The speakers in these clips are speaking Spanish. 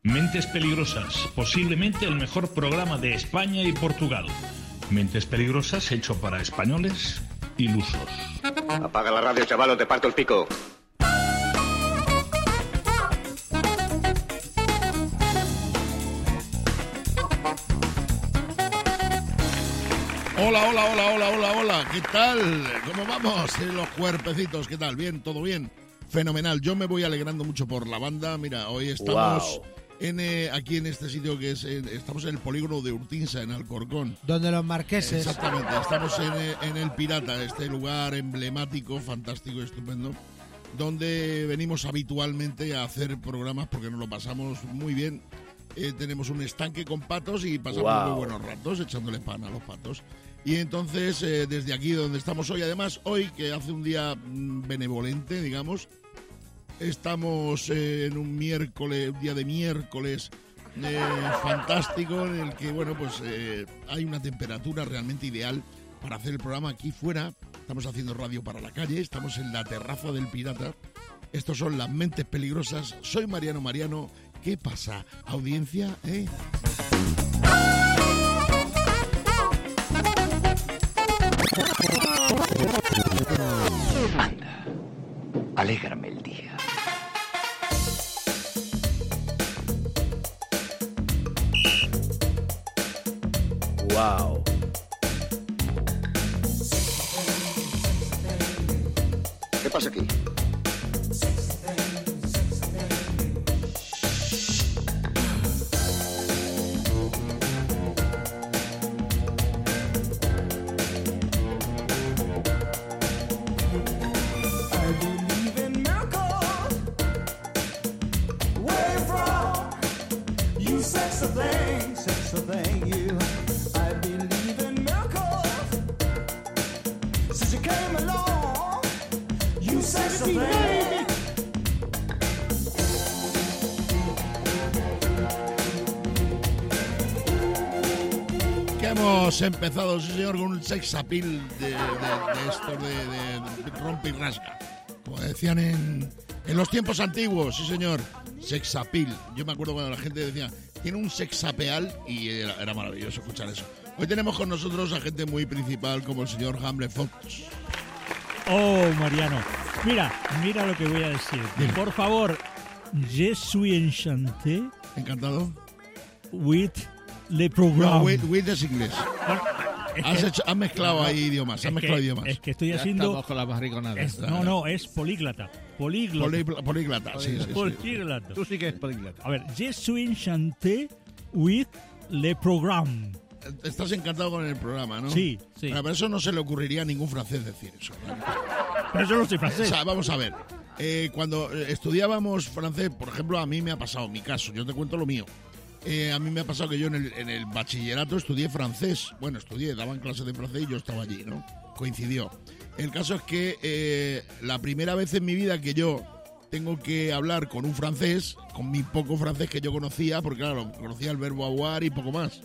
Mentes Peligrosas, posiblemente el mejor programa de España y Portugal. Mentes Peligrosas hecho para españoles ilusos. Apaga la radio, chaval, o te parto el pico. Hola, ¿qué tal? ¿Cómo vamos? Los cuerpecitos, ¿qué tal? ¿Bien? ¿Todo bien? Fenomenal, yo me voy alegrando mucho por la banda. Mira, hoy estamos aquí en este sitio que es, estamos en el polígono de Urtinsa, en Alcorcón. Donde los marqueses. Exactamente, estamos en el Pirata, este lugar emblemático, fantástico y estupendo, donde venimos habitualmente a hacer programas porque nos lo pasamos muy bien. Tenemos un estanque con patos y pasamos muy buenos ratos echándole pan a los patos. Y entonces, desde aquí donde estamos hoy, además, hoy que hace un día benevolente, digamos, estamos en un día de miércoles fantástico, en el que, bueno, pues hay una temperatura realmente ideal para hacer el programa aquí fuera. Estamos haciendo radio para la calle, estamos en la terraza del Pirata. Estos son las Mentes Peligrosas. Soy Mariano. ¿Qué pasa, audiencia? Anda, alégrame el día. Wow. ¿Qué pasa aquí? Hemos empezado, sí señor, con un sex appeal de esto de rompe y rasga. Como decían en los tiempos antiguos, sí señor, sex appeal. Yo me acuerdo cuando la gente decía, tiene un sex appeal, y era maravilloso escuchar eso. Hoy tenemos con nosotros a gente muy principal como el señor Hamble Fox. Oh, Mariano, mira lo que voy a decir. Dime. Por favor, je suis enchanté. Encantado. With le programa. No, with es inglés. Bueno, Has mezclado ahí idiomas, idiomas. Es que estoy Ya haciendo... estamos con la barrigonada. No, es políglota. Políglata, sí. Políglota. Tú sí que es políglota. A ver, je suis enchanté with le programme. Estás encantado con el programa, ¿no? Sí. Bueno, pero eso no se le ocurriría a ningún francés decir eso, ¿vale? Pero yo no soy O francés. sea, vamos a ver. Cuando estudiábamos francés, por ejemplo, a mí me ha pasado, mi caso, yo te cuento lo mío. A mí me ha pasado que yo en el bachillerato estudié francés. Bueno, daban clases de francés y yo estaba allí, ¿no? Coincidió. El caso es que la primera vez en mi vida que yo tengo que hablar con un francés, con mi poco francés que yo conocía, porque claro, conocía el verbo avoir y poco más.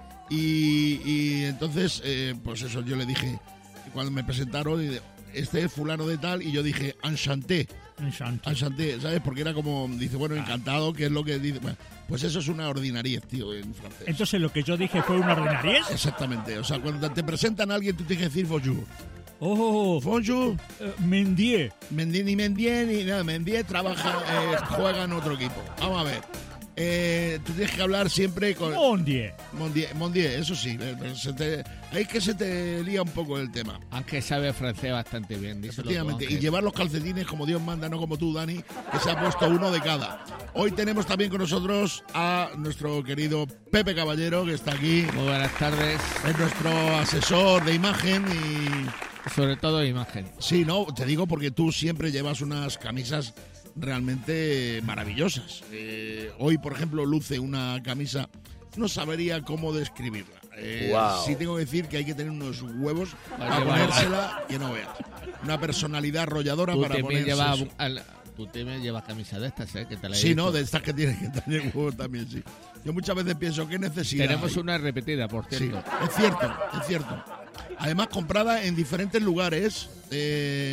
Y entonces, pues eso, yo le dije, cuando me presentaron, este es fulano de tal, y yo dije, enchanté, ¿sabes? Porque era como, dice, bueno, encantado, que es lo que dice. Bueno, pues eso es una ordinariez, tío, en francés. Entonces lo que yo dije fue una ordinariez. Exactamente, o sea, cuando te presentan a alguien, tú tienes que decir bonjour. Oh, Bonjour. Mendier. Ni Mendier ni nada, Mendier trabaja, juega en otro equipo. Vamos a ver. Tú tienes que hablar siempre con... Mondier, eso sí. Ahí que se te lía un poco el tema. Aunque sabe francés bastante bien. Efectivamente. Y llevar los calcetines como Dios manda, no como tú, Dani, que se ha puesto uno de cada. Hoy tenemos también con nosotros a nuestro querido Pepe Caballero, que está aquí. Muy buenas tardes. Es nuestro asesor de imagen y... Sobre todo imagen. Sí, no, te digo porque tú siempre llevas unas camisas realmente maravillosas. Hoy, por ejemplo, luce una camisa, no sabría cómo describirla. Sí tengo que decir que hay que tener unos huevos para ponérsela que no veas. Una personalidad arrolladora para ponerse eso. Tú te llevas camisa de estas, ¿eh? Que te la he Sí, visto. no, de estas que tienes que tener huevos también, sí. Yo muchas veces pienso, ¿qué necesidad Tenemos hay? una repetida, por cierto. Sí, es cierto. Además, comprada en diferentes lugares.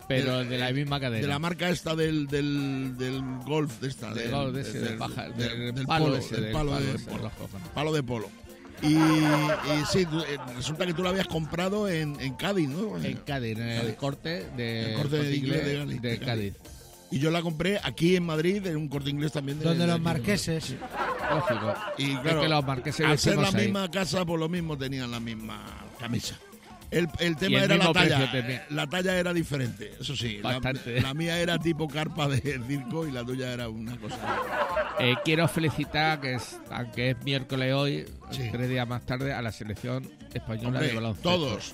Pero de la misma cadena. De la marca esta del golf, de esta. Del golf, del palo, palo ese, del palo de ese, polo. los cojones. Palo de polo. Y sí, resulta que tú lo habías comprado en Cádiz, ¿no? En Cádiz, en el corte de Corte Inglés de Cádiz. Y yo la compré aquí en Madrid, en un Corte Inglés también. Donde los marqueses. Sí. Lógico. Y claro, es que los marqueses al ser la vestimos ahí. misma casa, por lo mismo tenían la misma camisa. El Y tema el era la mismo precio talla. también. La talla era diferente, eso sí. Bastante. La mía era tipo carpa de circo y la tuya era una cosa. Quiero felicitar, aunque es miércoles hoy, Sí. 3 días más tarde, a la selección española Hombre, de baloncesto. todos.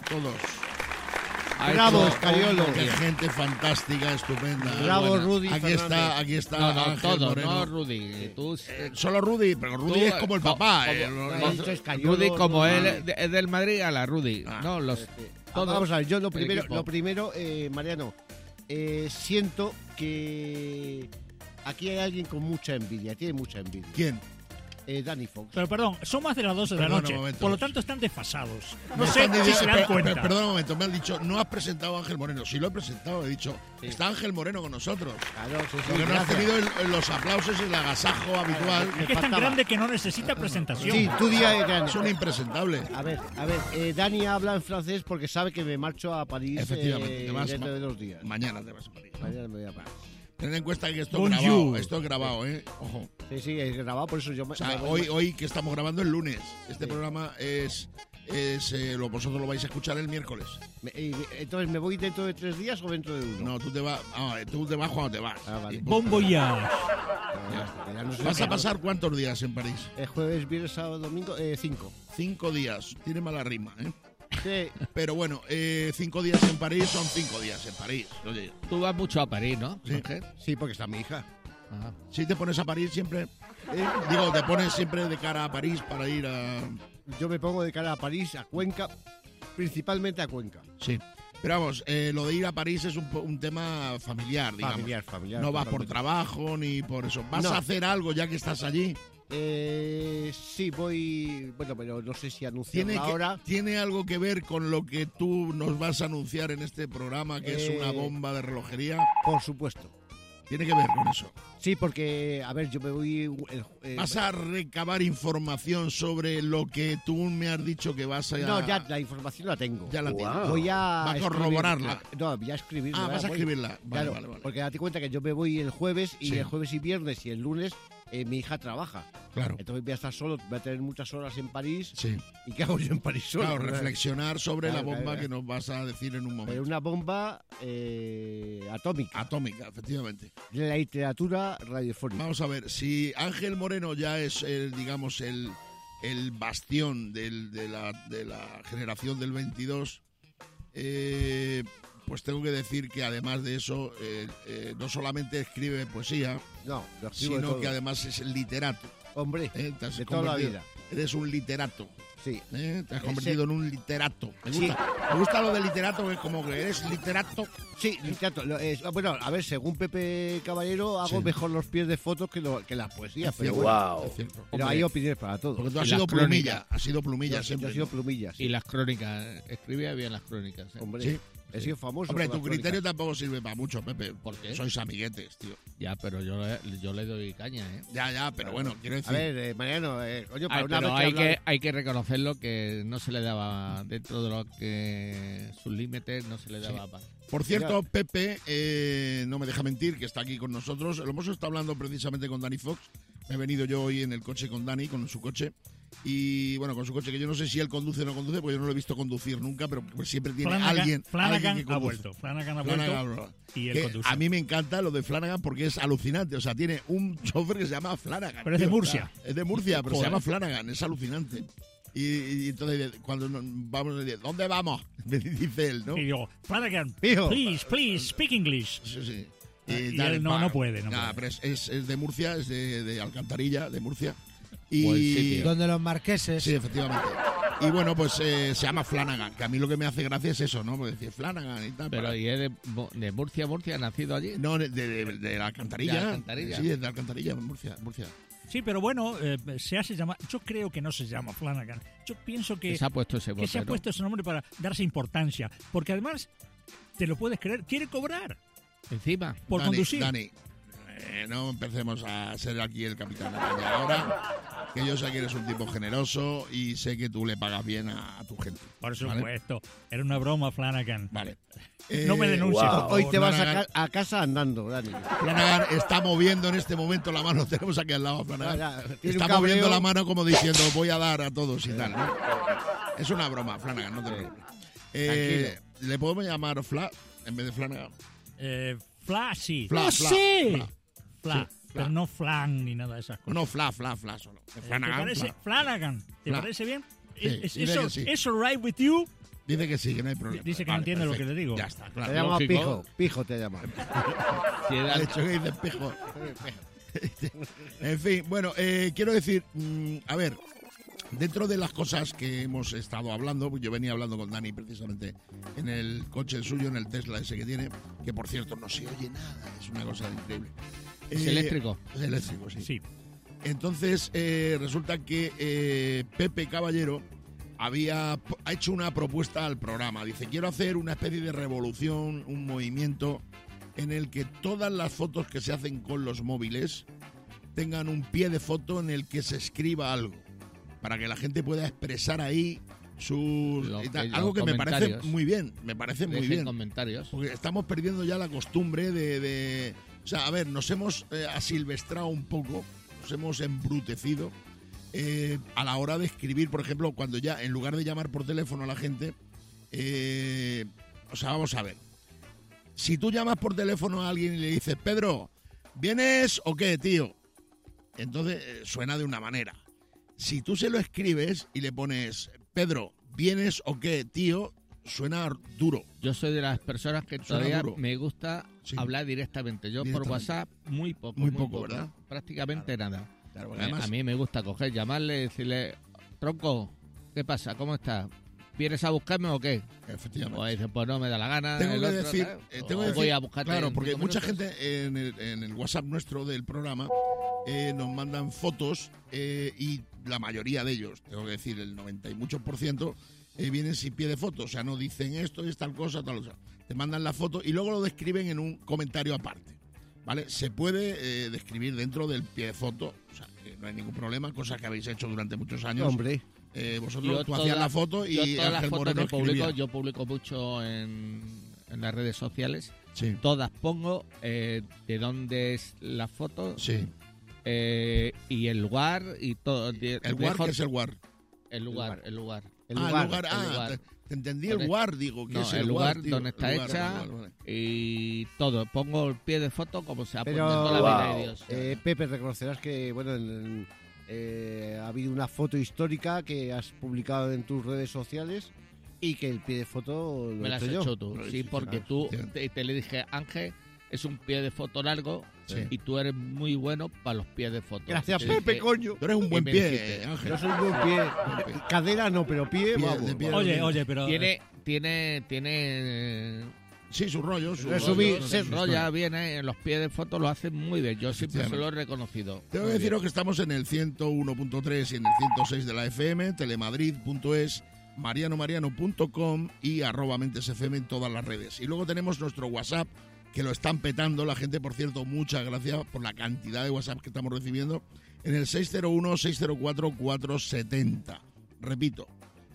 Ha Bravo, hecho Escariolo. un- Qué gente fantástica, estupenda. Bravo, Buena. Rudy Aquí Fernández. está No, Ángel todos, Moreno. no Rudy. Tú, Solo Rudy, pero Rudy Tú, es como el co- papá. como- No, he dicho Escariolo, Rudy, como no, él es del Madrid, a la Rudy. Ah. No, los todos. Vamos a ver, yo lo el primero, equipo. Mariano, siento que aquí hay alguien con mucha envidia, tiene mucha envidia. ¿Quién? Dani Fox. Pero perdón, son más de las 12 de la Perdona noche. un momento. Por lo tanto, están desfasados. No Me sé están si diciendo- se dan cuenta. Perdón un momento, me han dicho, no has presentado a Ángel Moreno. Sí lo he presentado, he dicho, Sí. está Ángel Moreno con nosotros. Claro, sí, Lo que no has gracias. tenido los aplausos y el agasajo habitual. Es que es tan faltaba. grande que no necesita presentación. Sí, tú digas Dani. Es un impresentable. A ver, Dani habla en francés porque sabe que me marcho a París Efectivamente, te vas dentro de 2 días. Mañana te vas a París. Mañana me voy a París. Ten en cuenta que esto es Bonjour. grabado, Ojo. Sí, es grabado, por eso yo me... O sea, me voy- hoy que estamos grabando el lunes, este programa vosotros lo vais a escuchar el miércoles. entonces, ¿me voy dentro de 3 días o dentro de 1? No, tú te vas cuando te vas. Ah, vale. Y Bon voyage. Ya no sé ¿Vas qué- a pasar cuántos días en París? Jueves, viernes, sábado, domingo, 5. 5 días. Tiene mala rima, ¿eh? Sí, Pero bueno, 5 días en París son 5 días en París. Oye, Tú vas mucho a París, ¿no, Sí. Ángel? sí, porque está mi hija. Ah. si te pones a París siempre, digo, te pones siempre de cara a París para ir a... Yo me pongo de cara a París, a Cuenca, principalmente a Cuenca. Sí. Pero vamos, lo de ir a París es un tema familiar, digamos. Familiar. No vas por totalmente. trabajo ni por eso. ¿Vas No. a hacer algo ya que estás allí? Sí, voy... Bueno, pero no sé si anunciarlo ahora. ¿Tiene algo que ver con lo que tú nos vas a anunciar en este programa, que es una bomba de relojería? Por supuesto. Tiene que ver con eso. Sí, porque, a ver, yo me voy... ¿Vas a recabar información sobre lo que tú me has dicho que vas a... No, ya la información la tengo. Ya la tienes. Voy a... Va a corroborarla. No, voy a escribirla. Ah, vas a voy- escribirla. Vale, Claro, vale. porque date cuenta que yo me voy el jueves y Sí. el jueves y viernes y el lunes mi hija trabaja. Claro. Entonces voy a estar solo, voy a tener muchas horas en París. Sí. ¿Y qué hago yo en París solo? Claro, reflexionar sobre Claro, la bomba claro. que nos vas a decir en un momento. Pero una bomba atómica Atómica, efectivamente. de la literatura radiofónica. Vamos a ver, si Ángel Moreno ya es, digamos, el bastión de la generación del 22, pues tengo que decir que además de eso, no solamente escribe poesía, No, lo escribo de sino todo. que además es el literato. Hombre, Te has de toda la convertido- vida. Eres un literato. Sí. Te has convertido en un literato. Me Sí. gusta lo de literato, que es como que eres literato. Sí, literato. Bueno, a ver, según Pepe Caballero, hago Sí. mejor los pies de fotos que las poesías. Es Pero cierto, bueno, es cierto. pero hay opiniones para todo. Porque tú has Y sido las plumilla. crónicas. Has sido plumilla Yo siempre. he sido plumilla. Sí. Y las crónicas, escribía bien las crónicas. ¿eh? Hombre, Sí. he sido famoso. Hombre, con tu las criterio crónicas. tampoco sirve para mucho, Pepe. ¿Por qué? Sois amiguetes, tío. Ya, pero yo le doy caña, ¿eh? Ya, pero bueno, quiero decir... A ver, Mariano, coño, para Ay, una pero vez que hablas- hay que reconocerlo que no se le daba, dentro de lo que sus límites, no se le daba paz. Por cierto, Pepe, no me deja mentir, que está aquí con nosotros. Lo hemos estado hablando precisamente con Dani Fox. Me he venido yo hoy en el coche con Dani, con su coche. Y bueno, con su coche, que yo no sé si él conduce o no conduce, porque yo no lo he visto conducir nunca, pero pues siempre tiene alguien Flanagan que ha conduce. vuelto. Flanagan ha Flanagan, vuelto. bro. Y él Que conduce. a mí me encanta lo de Flanagan porque es alucinante. O sea, tiene un chofer que se llama Flanagan. Pero es de tío. Murcia. Es de Murcia, pero se Joder. llama Flanagan. Es alucinante. Y entonces, cuando vamos, le dice, ¿dónde vamos? Me dice él, ¿no? Y digo, Flanagan, Pijo. please, speak English. Sí, sí. Y tal, él no puede. Nada, pero es de Murcia, es de Alcantarilla, de Murcia. Buen Y sitio. Donde los marqueses... sí, efectivamente. Y bueno, pues se llama Flanagan, que a mí lo que me hace gracia es eso, ¿no? Porque decir Flanagan y tal. Pero ¿y es de Murcia, nacido allí? No, de la Alcantarilla. De Alcantarilla. Sí, es de Alcantarilla, Murcia. Sí, pero bueno, se hace llamar. Yo creo que no se llama Flanagan. Yo pienso que Se ha puesto ese se ha vocero. puesto ese nombre para darse importancia. Porque además, ¿Te lo puedes creer? Quiere cobrar Encima. por Dani, conducir. Dani, no empecemos a ser aquí el capitán de caña ahora, que yo sé que eres un tipo generoso y sé que tú le pagas bien a tu gente. Por ¿vale? supuesto. Era una broma, Flanagan. Vale. No me denuncies. por Hoy favor. te vas Flanagan. a casa andando, Dani. Flanagan está moviendo en este momento la mano, tenemos aquí al lado a Flanagan. Tiene Está un cabreo. moviendo la mano como diciendo voy a dar a todos y tal, ¿no? Es una broma, Flanagan, no te preocupes. ¿Le podemos llamar Fla en vez de Flanagan? Fla, sí. Fla, ¡Oh, Fla, sí! Fla. Fla. Sí, Pero Fla. no flan ni nada de esas cosas. No, Fla solo. ¿Te Flanagan, parece? Fla. Flanagan. ¿Te Fla. parece bien? Sí, ¿Es dile que sí. eso right with you? Dice que sí, que no hay problema. Dice que no entiende lo que le digo. Ya está, Te claro. ha llamado lógico. Pijo. Pijo te ha llamado. Si Ha era- dicho que dice espejo. En fin, bueno, quiero decir, a ver, dentro de las cosas que hemos estado hablando, pues yo venía hablando con Dani precisamente en el coche suyo, en el Tesla ese que tiene, que por cierto no se oye nada, es una cosa increíble. ¿Es eléctrico? Es eléctrico, sí. Sí. Entonces, resulta que Pepe Caballero ha hecho una propuesta al programa. Dice, quiero hacer una especie de revolución, un movimiento en el que todas las fotos que se hacen con los móviles tengan un pie de foto en el que se escriba algo, para que la gente pueda expresar ahí sus... Los y tal. que- Algo los que me parece comentarios. muy bien, me parece muy Dejen bien. comentarios. Porque estamos perdiendo ya la costumbre de... O sea, a ver, nos hemos asilvestrado un poco, nos hemos embrutecido a la hora de escribir, por ejemplo, cuando ya, en lugar de llamar por teléfono a la gente, o sea, vamos a ver. Si tú llamas por teléfono a alguien y le dices, Pedro, ¿vienes o qué, tío? Entonces suena de una manera. Si tú se lo escribes y le pones, Pedro, ¿vienes o qué, tío? Suena duro. Yo soy de las personas que Suena todavía duro. me gusta Sí. hablar directamente. Yo por Directamente. WhatsApp muy poco. Muy poco, ¿verdad? Prácticamente nada. Claro, porque además, A mí me gusta coger, llamarle y decirle, tronco, ¿qué pasa? ¿Cómo estás? ¿Vienes a buscarme o qué? efectivamente. O dice, pues no me da la gana. Tengo el que otro, decir, tal, tengo o que voy decir- a buscarte. claro, en porque 5 mucha minutos. gente en el WhatsApp nuestro del programa nos mandan fotos y la mayoría de ellos, tengo que decir el 90 y muchos por ciento, vienen sin pie de foto, o sea, no dicen esto es tal cosa, tal cosa. Te mandan la foto y luego lo describen en un comentario aparte, ¿vale? Se puede describir dentro del pie de foto, o sea, que no hay ningún problema, cosa que habéis hecho durante muchos años. Hombre. Vosotros, tú hacías la foto y yo todas las Ángel fotos Moreno que publico, escribía. yo publico mucho en las redes sociales. Sí, Todas pongo de dónde es la foto sí. y el lugar y todo. El WAR, ¿qué es el WAR? El lugar. El El lugar. lugar. Ah, lugar. te entendí Donde- el WAR, digo. ¿Qué No, es el el lugar WAR, tío? donde está El lugar, hecha vale. y todo. Pongo el pie de foto como se ha puesto Pero- toda la vida de Dios. Pepe, reconocerás que, bueno, ha habido una foto histórica que has publicado en tus redes sociales y que el pie de foto lo Me he la has hecho yo. hecho tú. Lo Sí, hiciste, porque claro, tú efectivamente. te le dije, Ángel, es un pie de foto largo Sí. y tú eres muy bueno para los pies de foto. Gracias, Te Pepe, dije, coño. Tú eres un Y buen me pie, dijiste, Ángel. Yo soy un buen pie. Cadera no, pero pie, Pie, vamos. de pie. Oye, pero... Tiene Sí, su rollo. Su Resumí, rollo, se su rolla historia. bien, en los pies de foto lo hacen muy bien. Yo siempre se lo he reconocido. Tengo que Muy deciros bien. que estamos en el 101.3 y en el 106 de la FM, telemadrid.es, marianomariano.com y @mentesfm en todas las redes. Y luego tenemos nuestro WhatsApp, que lo están petando la gente, por cierto, muchas gracias por la cantidad de WhatsApp que estamos recibiendo, en el 601-604-470. Repito,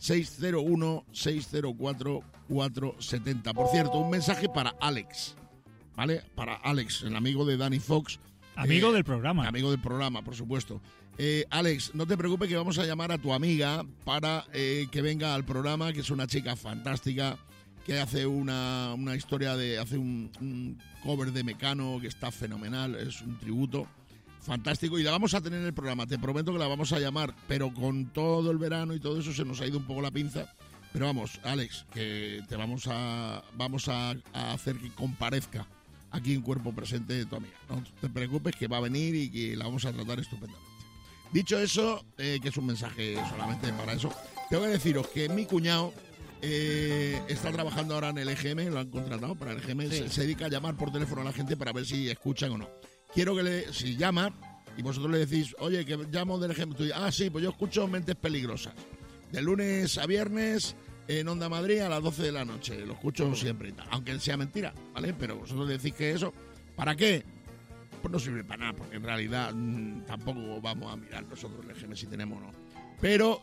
601-604-470. Por cierto, un mensaje para Alex, ¿vale? Para Alex, el amigo de Danny Fox. Amigo del programa. Amigo del programa, por supuesto. Alex, no te preocupes que vamos a llamar a tu amiga para que venga al programa, que es una chica fantástica, que hace una historia hace un cover de Mecano que está fenomenal, es un tributo fantástico y la vamos a tener en el programa. Te prometo que la vamos a llamar, pero con todo el verano y todo eso se nos ha ido un poco la pinza. Pero vamos, Alex, que te vamos a hacer que comparezca aquí en cuerpo presente de tu amiga. No te preocupes que va a venir y que la vamos a tratar estupendamente. Dicho eso, que es un mensaje solamente para eso, tengo que deciros que mi cuñado está trabajando ahora en el EGM, lo han contratado para el EGM, Sí. se dedica a llamar por teléfono a la gente para ver si escuchan o no. Quiero que si llama y vosotros le decís, oye, que llamo del EGM, tú dices, sí, pues yo escucho Mentes Peligrosas. De lunes a viernes en Onda Madrid a las 12 de la noche. Lo escucho siempre y tal. Aunque sea mentira, ¿vale? Pero vosotros decís que eso, ¿para qué? Pues no sirve para nada, porque en realidad tampoco vamos a mirar nosotros el EGM si tenemos o no. Pero,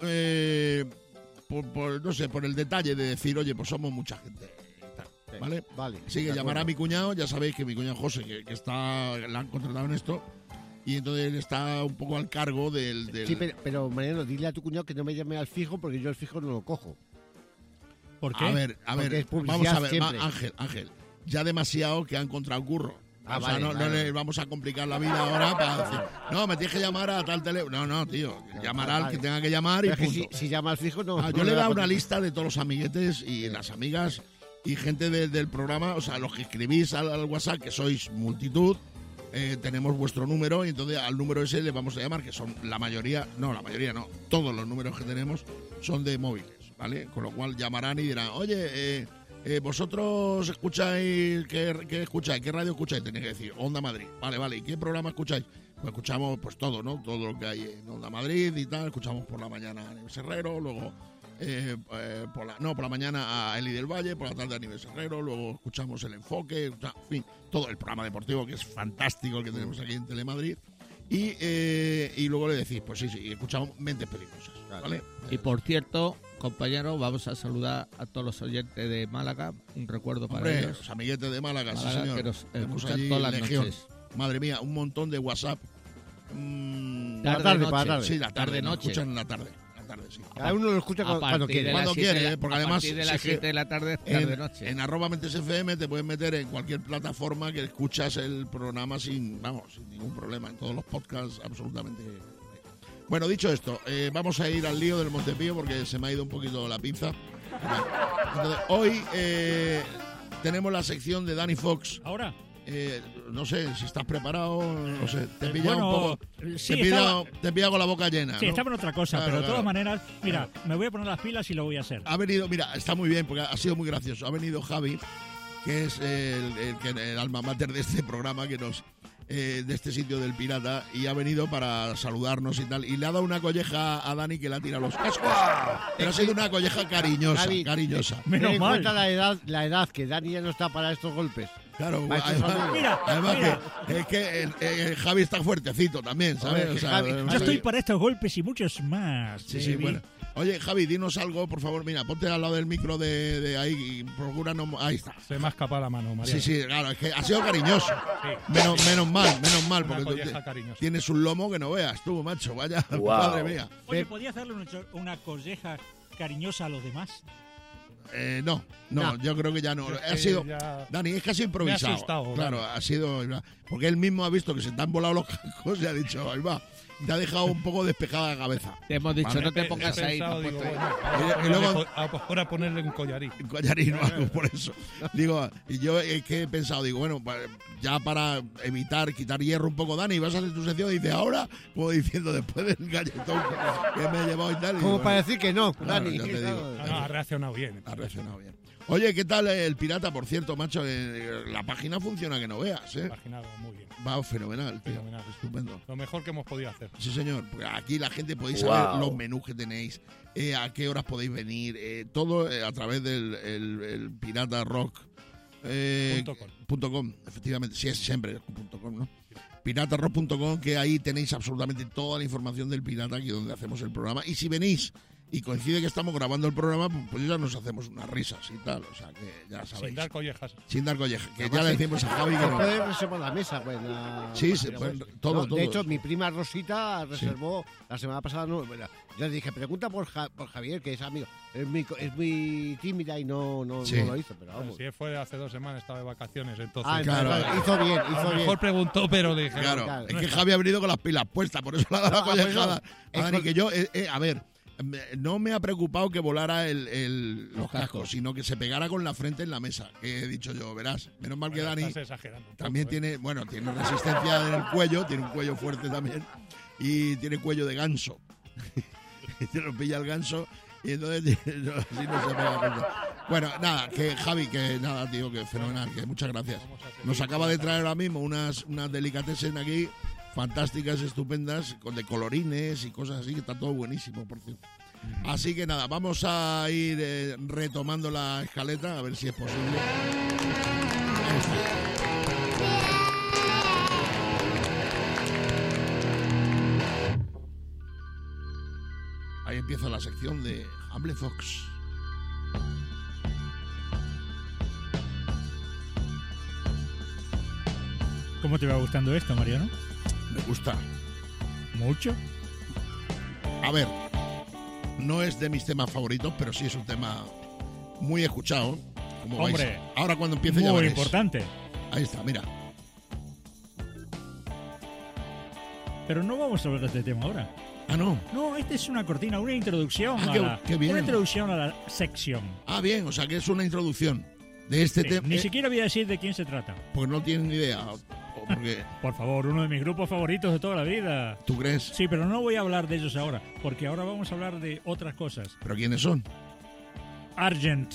no sé, por el detalle de decir, oye, pues somos mucha gente. ¿Vale? Vale. Así que llamará a mi cuñado, ya sabéis que mi cuñado José, que está, la han contratado en esto, y entonces él está un poco al cargo del... Sí, pero Mariano, dile a tu cuñado que no me llame al fijo porque yo el fijo no lo cojo. ¿Por qué? A ver, es vamos a ver, siempre. Ángel, ya demasiado que ha encontrado curro. Ah, o sea, vale, no vale. le vamos a complicar la vida ahora para decir, no, me tienes que llamar a tal teléfono. No, tío, llamará al que tenga que llamar y Pero es que punto. si llama al fijo, no. Yo le he dado una lista de todos los amiguetes y las amigas y gente del programa, o sea, los que escribís al WhatsApp, que sois multitud, tenemos vuestro número y entonces al número ese le vamos a llamar, que son la mayoría no, todos los números que tenemos son de móviles, ¿vale? Con lo cual llamarán y dirán, oye, vosotros escucháis, ¿qué escucháis? ¿Qué radio escucháis? Tenéis que decir, Onda Madrid. Vale, ¿y qué programa escucháis? Pues escuchamos pues todo, ¿no? Todo lo que hay en Onda Madrid y tal, escuchamos por la mañana a Nieves Herrero, luego por la mañana a Eli del Valle, por la tarde a Nieves Herrero, luego escuchamos El Enfoque, o sea, en fin, todo el programa deportivo que es fantástico el que tenemos aquí en Telemadrid y luego le decís, pues sí, escuchamos Mentes Peligrosas, ¿vale? Y por cierto, compañeros, vamos a saludar a todos los oyentes de Málaga, un recuerdo para Hombre, ellos. los amiguetes de Málaga, sí, señor. Que nos Tenemos escuchan allí todas las legión. noches. Madre mía, un montón de WhatsApp. Tarde-noche. Sí, la tarde, nos Tarde-noche. escuchan en la tarde, sí. Cada uno lo escucha A cuando partir quiere. de Cuando las siete quiere, de la- porque a además, partir de si las es que 7 de la tarde, tarde-noche. En @Mentes FM te puedes meter en cualquier plataforma que escuchas el programa sin ningún problema, en todos los podcasts absolutamente. Bueno, dicho esto, vamos a ir al lío del Montepío porque se me ha ido un poquito la pinza. Entonces, hoy tenemos la sección de Danny Fox. Ahora. No sé si estás preparado, no sé, te he pillado Bueno, un poco. sí, te he pillado con la boca llena. Sí, ¿no? estaba en otra cosa, Claro, pero de claro. todas maneras, mira, me voy a poner las pilas y lo voy a hacer. Ha venido, mira, está muy bien porque ha sido muy gracioso. Ha venido Javi, que es el alma mater de este programa, que nos de este sitio del Pirata, y ha venido para saludarnos y tal. Y le ha dado una colleja a Dani que le ha tirado los cascos. Pero ha sido una colleja cariñosa, Javi, cariñosa. Ten Menos en mal. cuenta la edad, que Dani ya no está para estos golpes. Claro, Maestro además, Javi. Mira. que, es que Javi está fuertecito también, ¿sabes? Hombre, O sea, Javi- Yo estoy para estos golpes y muchos más. Sí, baby. bueno. Oye, Javi, dinos algo, por favor. Mira, ponte al lado del micro de ahí y procura no... Ahí está. Se me ha escapado la mano, María. Sí, claro, es que ha sido cariñoso. Menos mal, Una porque tú colleja cariñosa. tienes un lomo que no veas tú, macho. Vaya, Wow. madre mía. Oye, ¿podías darle una colleja cariñosa a los demás? No, yo creo que ya no. Yo es Ha que sido... ya- Dani, es que ha sido improvisado. Me ha asustado, claro, ha sido... Porque él mismo ha visto que se te han volado los cascos y ha dicho, ahí va. Te ha dejado un poco despejada la cabeza. Te hemos dicho, Vale. no te He pongas ahí. pensado, te has digo, puesto bueno, ahí. Y luego- ahora ponerle un collarín. Un collarín o algo por eso. Digo, y yo es que he pensado, digo, bueno, ya para evitar quitar hierro un poco, Dani, vas a hacer tu sección, y dice, ahora, como diciendo, después del galletón que me he llevado y tal. y Como digo, para bueno, decir que no, claro, Dani. ya te digo. No, ha reaccionado bien. ha reaccionado bien. Oye, ¿qué tal el Pirata? Por cierto, macho, la página funciona que no veas, ¿eh? Imaginado muy bien. Va fenomenal, tío. Fenomenal. Estupendo. Lo mejor que hemos podido hacer. Sí, señor. Porque aquí la gente podéis Wow. saber los menús que tenéis, a qué horas podéis venir, todo a través del el Pirata Rock. .com, efectivamente, sí es siempre .com, ¿no? Piratarrock.com, que ahí tenéis absolutamente toda la información del Pirata, aquí donde hacemos el programa. Y si venís y coincide que estamos grabando el programa, pues ya nos hacemos unas risas y tal, o sea que ya sabéis. Sin dar collejas. Sin dar colleja, que ya le decimos a Javi que no. Puedes reservar la mesa, pues. Sí, se pero, pueden- pues, todo, no, todo. De hecho, mi prima Rosita reservó la semana pasada. No, bueno, yo le dije, pregunta por Javier, que es amigo. Es muy tímida y no Sí. lo hizo, pero vamos. Si él fue hace 2 semanas, estaba de vacaciones, entonces. Ah, Claro. claro, hizo bien, a hizo lo bien. mejor preguntó, pero dije. Claro, claro. es que Javi ha venido con las pilas puestas, por eso le ha dado la Ah, pues collejada. no. A Dani, que yo, a ver, no me ha preocupado que volara los cascos, sino que se pegara con la frente en la mesa, que he dicho yo, verás. Menos mal que Dani Estás exagerando un poco, también ¿eh? tiene resistencia en el cuello, tiene un cuello fuerte también, y tiene cuello de ganso. Y te lo pilla el ganso, y entonces así no se pega con todo. Bueno, nada, que Javi, que nada, tío, que fenomenal, que muchas gracias. Nos acaba de traer ahora mismo unas delicatessen aquí, fantásticas, estupendas, de colorines y cosas así, que está todo buenísimo, por cierto. Así que nada, vamos a ir retomando la escaleta, a ver si es posible. Ahí está. Ahí empieza la sección de Hamble Fox. ¿Cómo te va gustando esto, Mariano? Me gusta. ¿Mucho? A ver, no es de mis temas favoritos, pero sí es un tema muy escuchado. Como Hombre, vais. Ahora cuando empiece ya muy veréis. importante. Ahí está, mira. Pero no vamos a hablar de este tema ahora. Ah, no. No, esta es una cortina, una introducción Qué bien. una introducción a la sección. Ah, bien, o sea que es una introducción de este Sí, tema. ni siquiera voy a decir de quién se trata. Porque no tienen ni idea. O porque, Por favor, uno de mis grupos favoritos de toda la vida. ¿tú crees? Sí, pero no voy a hablar de ellos ahora, porque ahora vamos a hablar de otras cosas. ¿Pero quiénes son? Argent.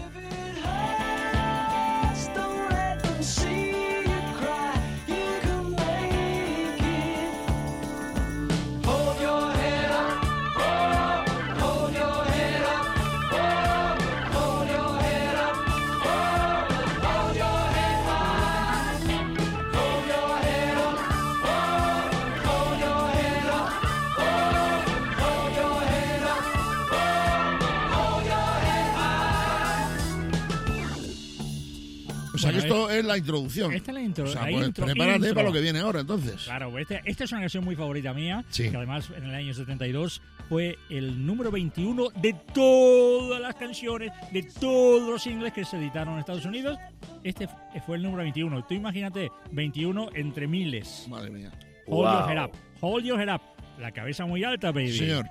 O sea Bueno, que esto es la introducción. Esta es la intro. O sea, la pues intro, prepárate intro. para lo que viene ahora, entonces. Claro, esta es una canción muy favorita mía, Sí. que además en el año 72 fue el número 21 de todas las canciones, de todos los singles que se editaron en Estados Unidos. Este fue el número 21. Tú imagínate, 21 entre miles. Madre mía. Hold your head up. Hold your head up. La cabeza muy alta, baby. Señor.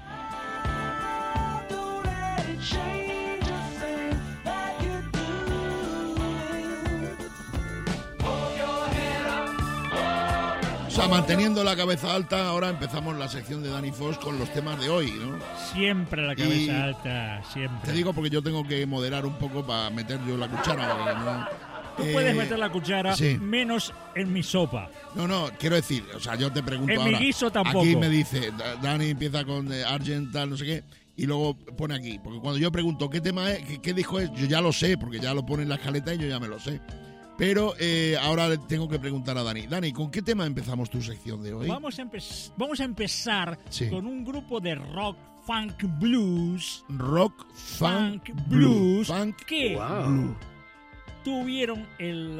O sea, manteniendo la cabeza alta, ahora empezamos la sección de Dani Fox con los temas de hoy, ¿no? Siempre la cabeza Y alta, siempre. Te digo porque yo tengo que moderar un poco para meter yo la cuchara. porque no, Tú puedes meter la cuchara sí. menos en mi sopa. No, quiero decir, o sea, yo te pregunto En mi ahora. guiso tampoco. Aquí me dice, Dani empieza con Argent, tal, no sé qué, y luego pone aquí. Porque cuando yo pregunto qué tema es, qué disco es, yo ya lo sé, porque ya lo pone en la escaleta y yo ya me lo sé. Pero ahora le tengo que preguntar a Dani. Dani, ¿con qué tema empezamos tu sección de hoy? Vamos a empezar Sí. con un grupo de rock, funk, blues. Rock, funk, blues. Funk, que blue. tuvieron el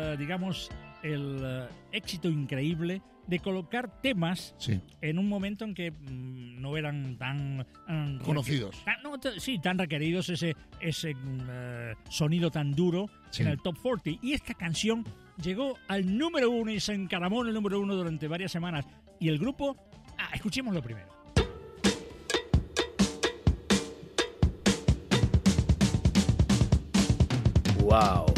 éxito increíble de colocar temas Sí. en un momento en que no eran tan Conocidos. tan requeridos ese sonido tan duro Sí. en el Top 40. Y esta canción llegó al número 1 y se encaramó en el número 1 durante varias semanas. Y el grupo, escuchémoslo primero. Wow.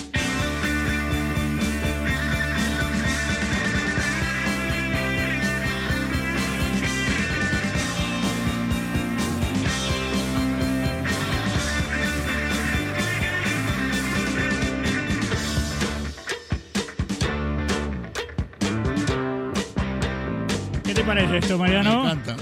¿Qué te parece esto, Mariano? Me encanta.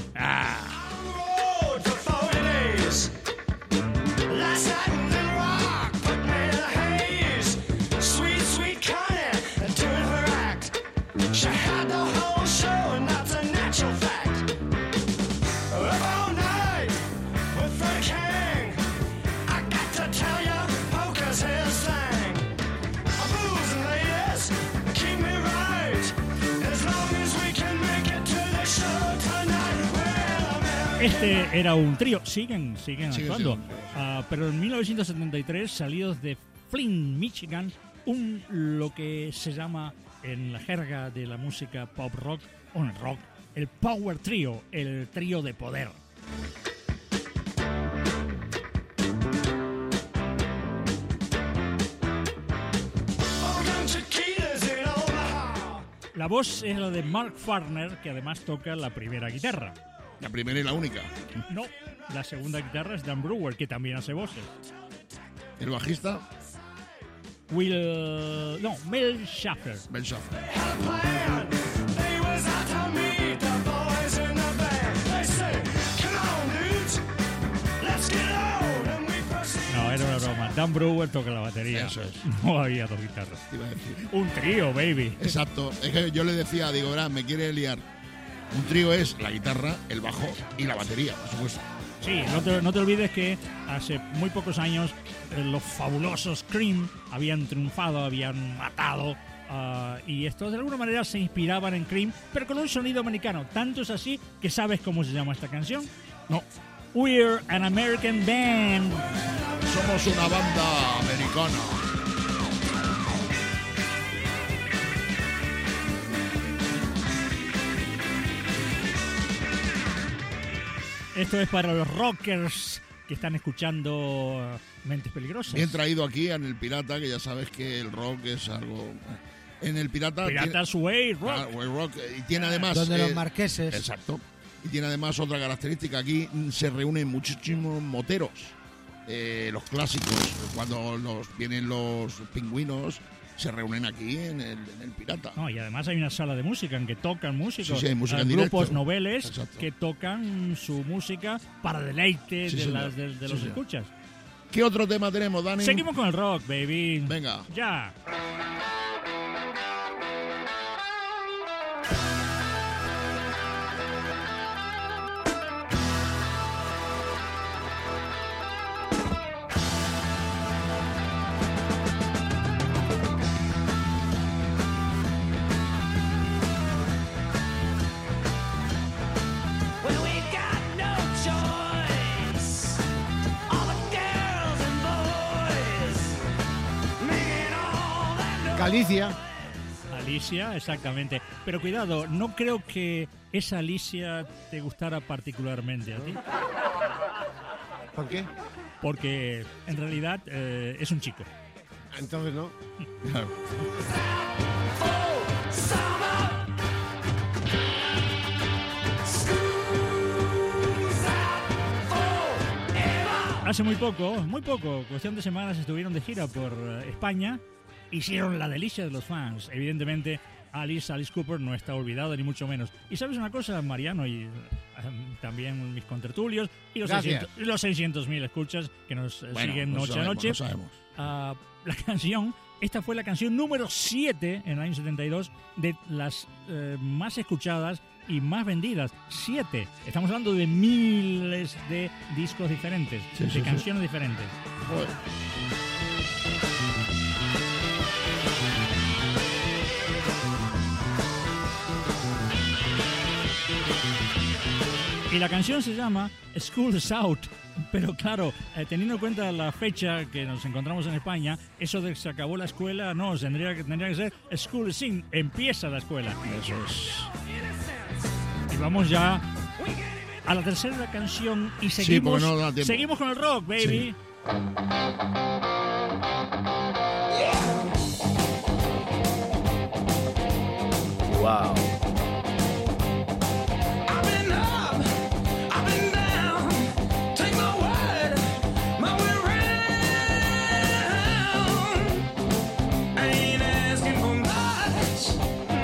Este era un trío, siguen Sigue actuando. siendo. Pero en 1973, salidos de Flint, Michigan, lo que se llama en la jerga de la música pop rock o en el rock, el Power Trio, el trío de poder. La voz es la de Mark Farner, que además toca la primera guitarra. La primera y la única. No, la segunda guitarra es Dan Brewer, que también hace voces. El bajista, Mel Schaffer. Ben Schaffer. Dan Brewer toca la batería. Eso es. No había dos guitarras. Te iba a decir. Un trío, baby. Exacto. Es que yo le decía, digo, verás, me quiere liar. Un trío es la guitarra, el bajo y la batería, por supuesto. Sí, no te olvides que hace muy pocos años los fabulosos Cream habían triunfado, habían matado, y estos de alguna manera se inspiraban en Cream, pero con un sonido americano. Tanto es así que ¿sabes cómo se llama esta canción? No, We're an American Band. somos una banda americana. Esto es para los rockers que están escuchando Mentes Peligrosas. Bien traído aquí en El Pirata, que ya sabes que el rock es algo... En El Pirata... Piratas Way Rock. Ah, Way Rock. Y tiene además... Donde los marqueses. Exacto. Y tiene además otra característica. Aquí se reúnen muchísimos moteros. Los clásicos. Cuando vienen los pingüinos, se reúnen aquí en el Pirata. No, y además hay una sala de música en que tocan músicos, Sí, hay música en grupos directo. noveles Exacto. que tocan su música para deleite Sí, de señor. los Sí, señor. escuchas. ¿Qué otro tema tenemos, Dani? Seguimos con el rock, baby. Venga. Ya. Well, we got no choice. All the girls and boys making all that noise. Galicia. Alicia, exactamente. Pero cuidado, no creo que esa Alicia te gustara particularmente a ti, ¿Por qué? porque en realidad es un chico. Entonces no. Summer. School's out forever. Hace muy poco, cuestión de semanas estuvieron de gira por España, hicieron la delicia de los fans. Evidentemente, Alice Cooper no está olvidado, ni mucho menos. Y sabes una cosa, Mariano, y también mis contertulios, y los Gracias. 600.000 escuchas que nos siguen no noche a sabemos, noche. no sabemos. La canción, esta fue la canción número 7 en el año 72 de las más escuchadas y más vendidas. 7. Estamos hablando de miles de discos diferentes, Sí, de sí, sí. canciones diferentes. Joder. Y la canción se llama School is Out. Pero claro, teniendo en cuenta la fecha que nos encontramos en España, eso de que se acabó la escuela, no, tendría que ser School is In, empieza la escuela. Eso es. Y vamos ya a la tercera canción y seguimos, porque no da tiempo. seguimos con el rock, baby. Sí. Wow. I've been up, I've been down. Take my word, my way round. I ain't asking for much.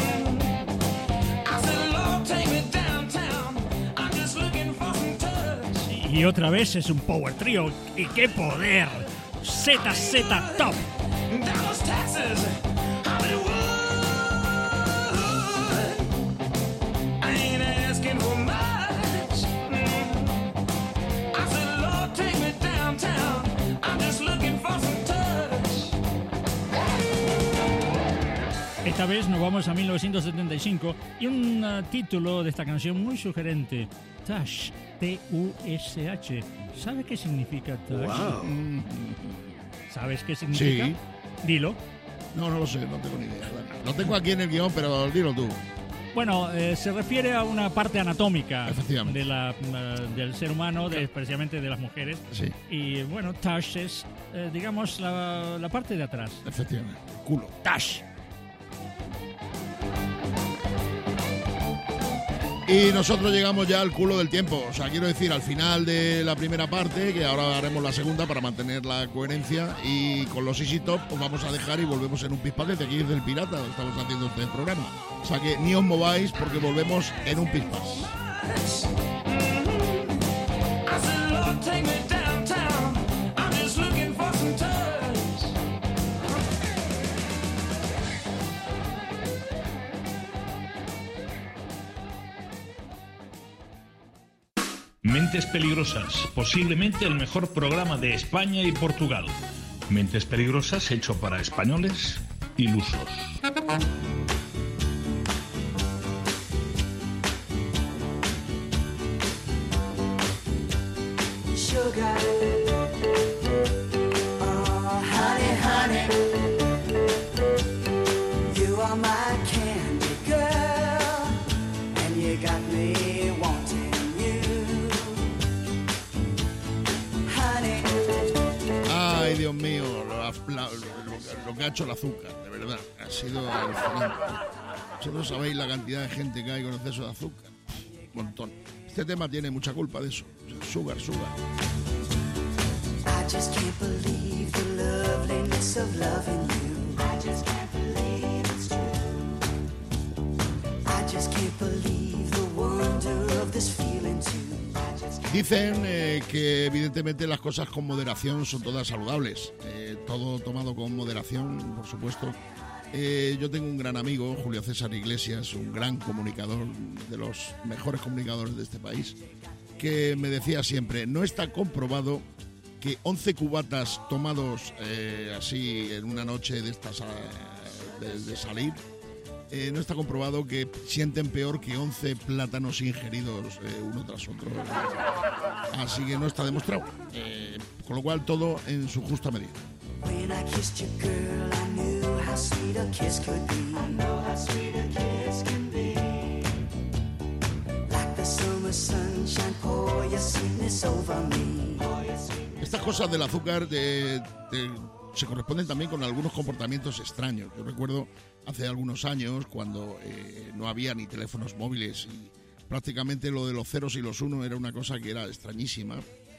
I said, Lord, take me downtown. I'm just looking for some touch. Y otra vez es un power trio. ¡Y qué poder! ZZ Top. Down those taxes, Hollywood. I ain't asking for much. I said, Lord, take me downtown. I'm just looking for some touch. Esta vez nos vamos a 1975 y un título de esta canción muy sugerente. Tush. T-U-S-H. ¿Sabe qué significa Tush? Wow. ¿Sabes qué significa? Sí. Dilo. No lo sé, no tengo ni idea. Dani. Lo tengo aquí en el guión, pero dilo tú. Bueno, se refiere a una parte anatómica Efectivamente. del ser humano, especialmente de las mujeres. Sí, Y bueno, Tush es, digamos, la parte de atrás. efectivamente. Culo. Tush. Y nosotros llegamos ya al culo del tiempo. O sea, quiero decir, al final de la primera parte, que ahora haremos la segunda para mantener la coherencia. Y con los Easy Top os vamos a dejar y volvemos en un pispás desde aquí desde el Pirata, donde estamos haciendo este programa. O sea que ni os mováis porque volvemos en un pispás. I said, Lord, take me downtown. I'm just looking for some touch. Mentes Peligrosas, posiblemente el mejor programa de España y Portugal. Mentes Peligrosas hecho para españoles ilusos. Sugar, oh honey, honey, you are my candy girl, and you got me wanting you, honey. Ay, Dios mío, lo que ha hecho el azúcar, de verdad, ha sido alucinante. Vosotros sabéis la cantidad de gente que hay con exceso de azúcar, un montón. Este tema tiene mucha culpa de eso. Sugar. I just can't believe the loveliness of loving you. I just can't believe it's true. I just can't believe the wonder of this feeling too. Dicen que evidentemente las cosas con moderación son todas saludables. Todo tomado con moderación, por supuesto. Yo tengo un gran amigo, Julio César Iglesias, un gran comunicador, de los mejores comunicadores de este país, que me decía siempre, no está comprobado que 11 cubatas tomados así en una noche de estas de salir, no está comprobado que sienten peor que 11 plátanos ingeridos uno tras otro. Así que no está demostrado. Con lo cual todo en su justa medida. When I kissed you, girl, I knew how sweet a kiss could be. I know how sweet a kiss can be. Like the summer sunshine, pour your sweetness over me. Estas cosas del azúcar se corresponden también con algunos comportamientos extraños. Yo recuerdo hace algunos años cuando no había ni teléfonos móviles y prácticamente lo de los ceros y los unos era una cosa que era extrañísima.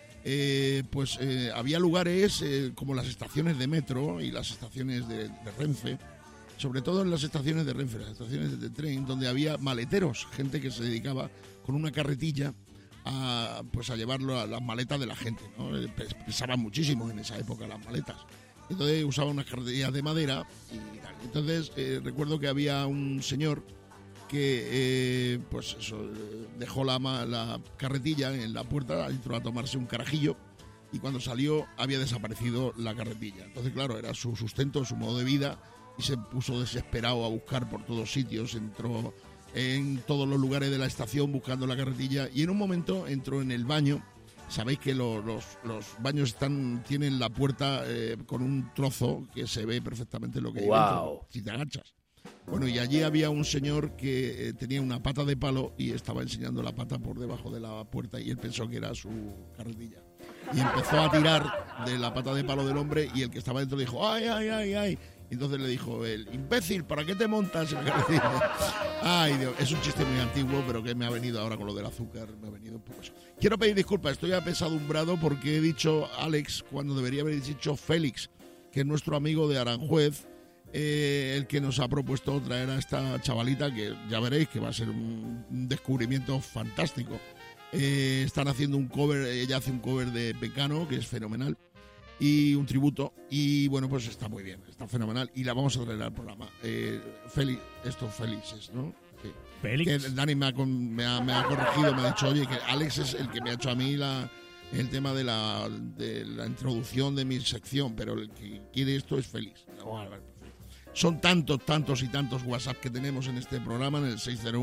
Había lugares como las estaciones de metro y las estaciones de Renfe, sobre todo en las estaciones de Renfe, las estaciones de tren, donde había maleteros, gente que se dedicaba con una carretilla a llevarlo a las maletas de la gente, ¿no? Pesaban muchísimo en esa época las maletas. Entonces usaban unas carretillas de madera y tal. Entonces recuerdo que había un señor que dejó la carretilla en la puerta, entró a tomarse un carajillo y cuando salió había desaparecido la carretilla. Entonces, claro, era su sustento, su modo de vida y se puso desesperado a buscar por todos sitios, entró en todos los lugares de la estación buscando la carretilla y en un momento entró en el baño. Sabéis que los baños tienen la puerta con un trozo que se ve perfectamente lo que hay dentro, si te agachas. Bueno, y allí había un señor que tenía una pata de palo y estaba enseñando la pata por debajo de la puerta y él pensó que era su carretilla. Y empezó a tirar de la pata de palo del hombre y el que estaba dentro dijo, ¡ay, ay, ay, ay! Y entonces le dijo él, imbécil, ¿para qué te montas en la carretilla? Ay, Dios, es un chiste muy antiguo, pero que me ha venido ahora con lo del azúcar, me ha venido un poco eso. Quiero pedir disculpas, estoy apesadumbrado porque he dicho Alex cuando debería haber dicho Félix, que es nuestro amigo de Aranjuez, el que nos ha propuesto traer a esta chavalita que ya veréis que va a ser un descubrimiento fantástico. Están haciendo un cover, ella hace un cover de Pecano que es fenomenal y un tributo y bueno, pues está muy bien, está fenomenal y la vamos a traer al programa. Félix, ¿no? Sí. Félix. Que Dani me ha corregido, me ha dicho, oye, que Alex es el que me ha hecho a mí el tema de la introducción de mi sección, pero el que quiere esto es Félix. Son tantos y tantos WhatsApp que tenemos en este programa, en el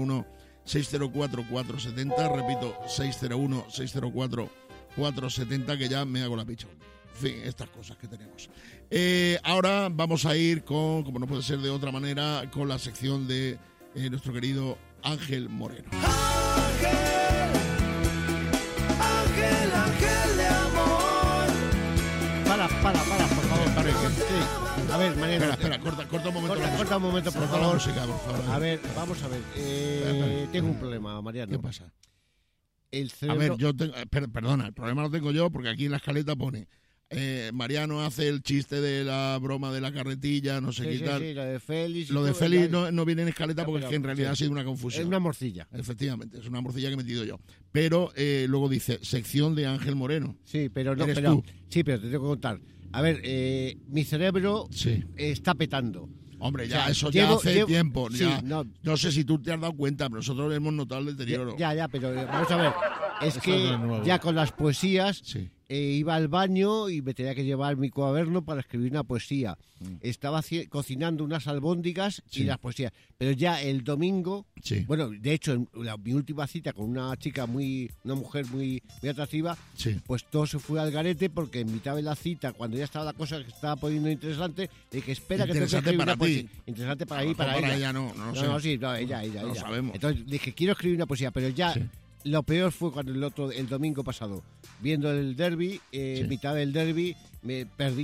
601-604-470, repito, 601-604-470, que ya me hago la picha. En fin, estas cosas que tenemos. Ahora vamos a ir con, como no puede ser de otra manera, con la sección de nuestro querido Ángel Moreno. Ángel de amor. Para, por favor, para. Sí. A ver, Mariano. Espera, corta un momento. Corta un momento, por Corta favor. la música, por favor. A ver, vamos a ver. Tengo un problema, Mariano. ¿Qué pasa? El A cerebro... ver, perdona, el problema lo tengo yo porque aquí en la escaleta pone Mariano hace el chiste de la broma de la carretilla, no sé qué tal. Sí, lo de Félix. Lo de Félix no viene en escaleta porque es que en realidad sí. ha sido una confusión. Es una morcilla. Efectivamente, es una morcilla que he metido yo. Pero luego dice, sección de Ángel Moreno. Sí, pero no. Eres tú. Sí, pero te tengo que contar. A ver, mi cerebro Sí. está petando. Hombre, ya O sea, eso ya hace tiempo. sí, Ya. no. No sé si tú te has dado cuenta, pero nosotros hemos notado el deterioro. Ya, pero vamos a ver. Es Eso que es lo nuevo. ya con las poesías Sí. iba al baño y me tenía que llevar mi cuaderno para escribir una poesía. Estaba cocinando unas albóndigas Sí. y las poesías. Pero ya el domingo, Sí. bueno, de hecho, mi última cita con una chica una mujer muy atractiva, Sí. pues todo se fue al garete porque en mitad de la cita, cuando ya estaba la cosa que se estaba poniendo interesante, le dije, espera que tengo que Interesante escribir para una poesía. ti. Interesante para A lo ella y mejor para ella. no lo sé. No, sí, no, ella. No lo sabemos. Entonces dije, quiero escribir una poesía, pero ya Sí. lo peor fue cuando el domingo pasado, viendo el derbi, en mitad del derbi, me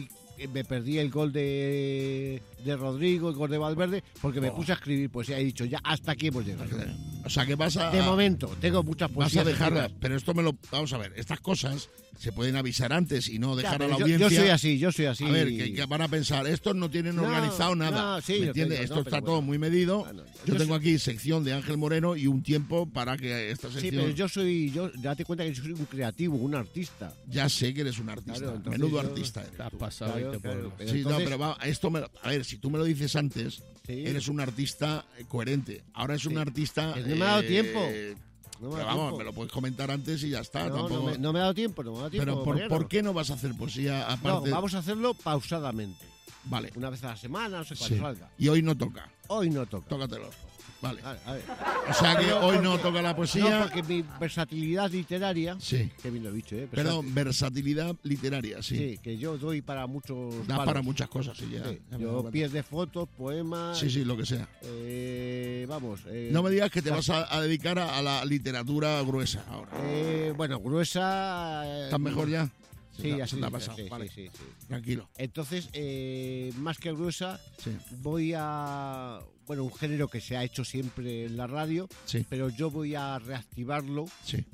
perdí el gol de Rodrigo, el gol de Valverde, porque me puse a escribir poesía. He dicho, ya, hasta aquí hemos llegado. O sea, que vas a... De momento, tengo muchas Vas poesías. a dejarla, escritas. pero esto vamos a ver, estas cosas se pueden avisar antes y no Ya, dejar a pero la yo audiencia. yo soy así. A ver, que van a pensar, estos no tienen No, organizado nada. no, sí, ¿Me lo entiendes? tengo, Esto no, está pero todo bueno. muy medido. Bueno, yo yo tengo aquí sección de Ángel Moreno y un tiempo para que esta Sí, sección... pero date cuenta que yo soy un creativo, un artista. Ya sé que eres un artista, Claro, entonces menudo yo- artista eres. Te has tú. pasado Claro, y te claro, puedo. pero Sí, entonces- no, pero a ver, si tú me lo dices antes, Sí. eres un artista coherente. Ahora es un Sí. artista... Que no me ha dado tiempo. No me ha Pero dado vamos, tiempo. me lo puedes comentar antes y ya está. No, tampoco... no me ha dado tiempo, Pero Mariano. ¿por qué no vas a hacer poesía No, aparte? vamos a hacerlo pausadamente. Vale. Una vez a la semana, no sé cuándo Sí. salga. Y hoy no toca. Hoy no toca. Tócatelo. Vale. A ver. O sea que Pero hoy no porque- toca la poesía. No, porque mi versatilidad literaria, Sí. que bien lo he dicho, Perdón, versatilidad literaria, sí. Sí, que yo doy para muchos Da palos. para muchas cosas, sí, ya. Sí, ya me he dado yo cuenta. pies de fotos, poemas. Sí, sí, lo que sea. Vamos. No me digas que te vas a dedicar a la literatura gruesa ahora. Bueno, gruesa. ¿Estás mejor ya? Sí, Se así te ha sí, pasado. sí, Vale. sí. Tranquilo. Entonces, más que gruesa, Sí. voy a. Bueno, un género que se ha hecho siempre en la radio, Sí. pero yo voy a reactivarlo Sí.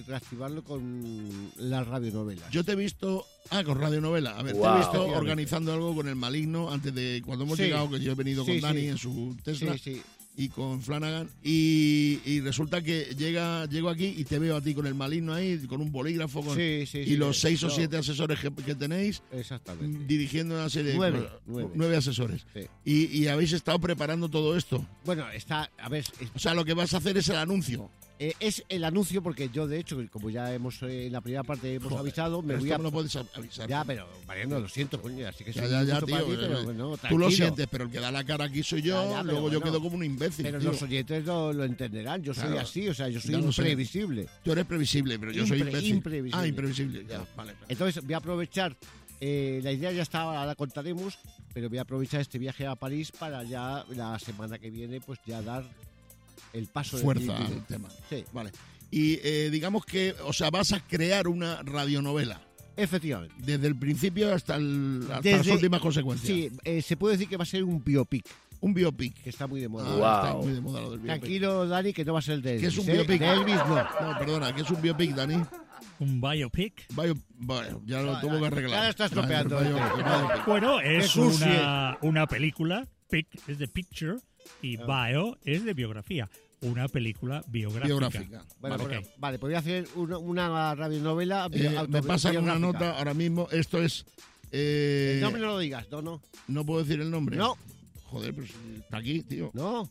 con las radionovelas. Yo te he visto. Con radionovela. A ver, te Wow. he visto Efectivamente. organizando algo con el Maligno antes de cuando hemos Sí. llegado, que yo he venido Sí, con Dani sí. en su Tesla. Sí. Y con Flanagan y resulta que llego aquí y te veo a ti con el Maligno ahí, con un bolígrafo con, Sí, y los 6 o no, 7 asesores que tenéis Exactamente. dirigiendo una serie Nueve, de nueve. 9 asesores. Sí. Y habéis estado preparando todo esto. Bueno, a ver, O sea, lo que vas a hacer es el anuncio. es el anuncio porque yo, de hecho, como ya en la primera parte hemos Joder, avisado, me pero voy esto a... me lo puedes avisar. Ya, pero Mariano, lo siento, coño, así que Ya, soy ya, mucho tío. para ti, pero bueno, Tú lo tranquilo. sientes, pero el que da la cara aquí soy yo, Ya, pero luego yo bueno. quedo como un imbécil. Pero tío. los oyentes lo entenderán, yo soy Claro. así, o sea, yo soy Ya lo sé. imprevisible. Tú eres previsible, pero yo soy imbécil. Imprevisible. Imprevisible. Ya, vale. Entonces voy a aprovechar, la idea ya está, ahora la contaremos, pero voy a aprovechar este viaje a París para ya la semana que viene, pues ya dar el paso Fuerza definitivo. al tema. Sí, Vale. Y digamos que, o sea, vas a crear una radionovela. efectivamente. Desde el principio hasta las Desde- últimas consecuencias. Sí, se puede decir que va a ser un biopic, Un biopic. que está muy de moda. Está Wow. muy de moda lo del biopic. Tranquilo, Dani, que no va a ser el de Elvis. ¿Qué es un ¿eh? biopic? De Elvis no. No, perdona, ¿qué es un biopic, Dani? Un biopic. Bueno, ya lo tuvo que arreglar. Ya lo está estropeando, El este. biopic. Bueno, es cursi. una película. Pic es de picture y bio es de biografía. Una película biográfica. Biográfica. Bueno, Vale, bueno, ok. vale, pues voy a hacer una radionovela Me pasan una autobiográfica. nota ahora mismo. Esto es. El nombre no lo digas, No puedo decir el nombre. No. Joder, pero si está aquí, tío. no,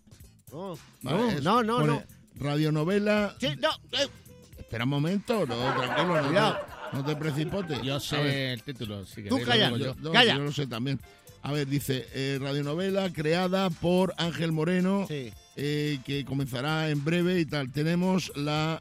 Vale, no, pone no. Radionovela. Sí, no, Espera un momento, no, tranquilo, Cuidado. no te precipites. Yo A ver. sé el título. Si Tú queréis, lo calla. digo yo. Calla. Yo lo sé también. A ver, dice, radionovela creada por Ángel Moreno, Sí. que comenzará en breve y tal. Tenemos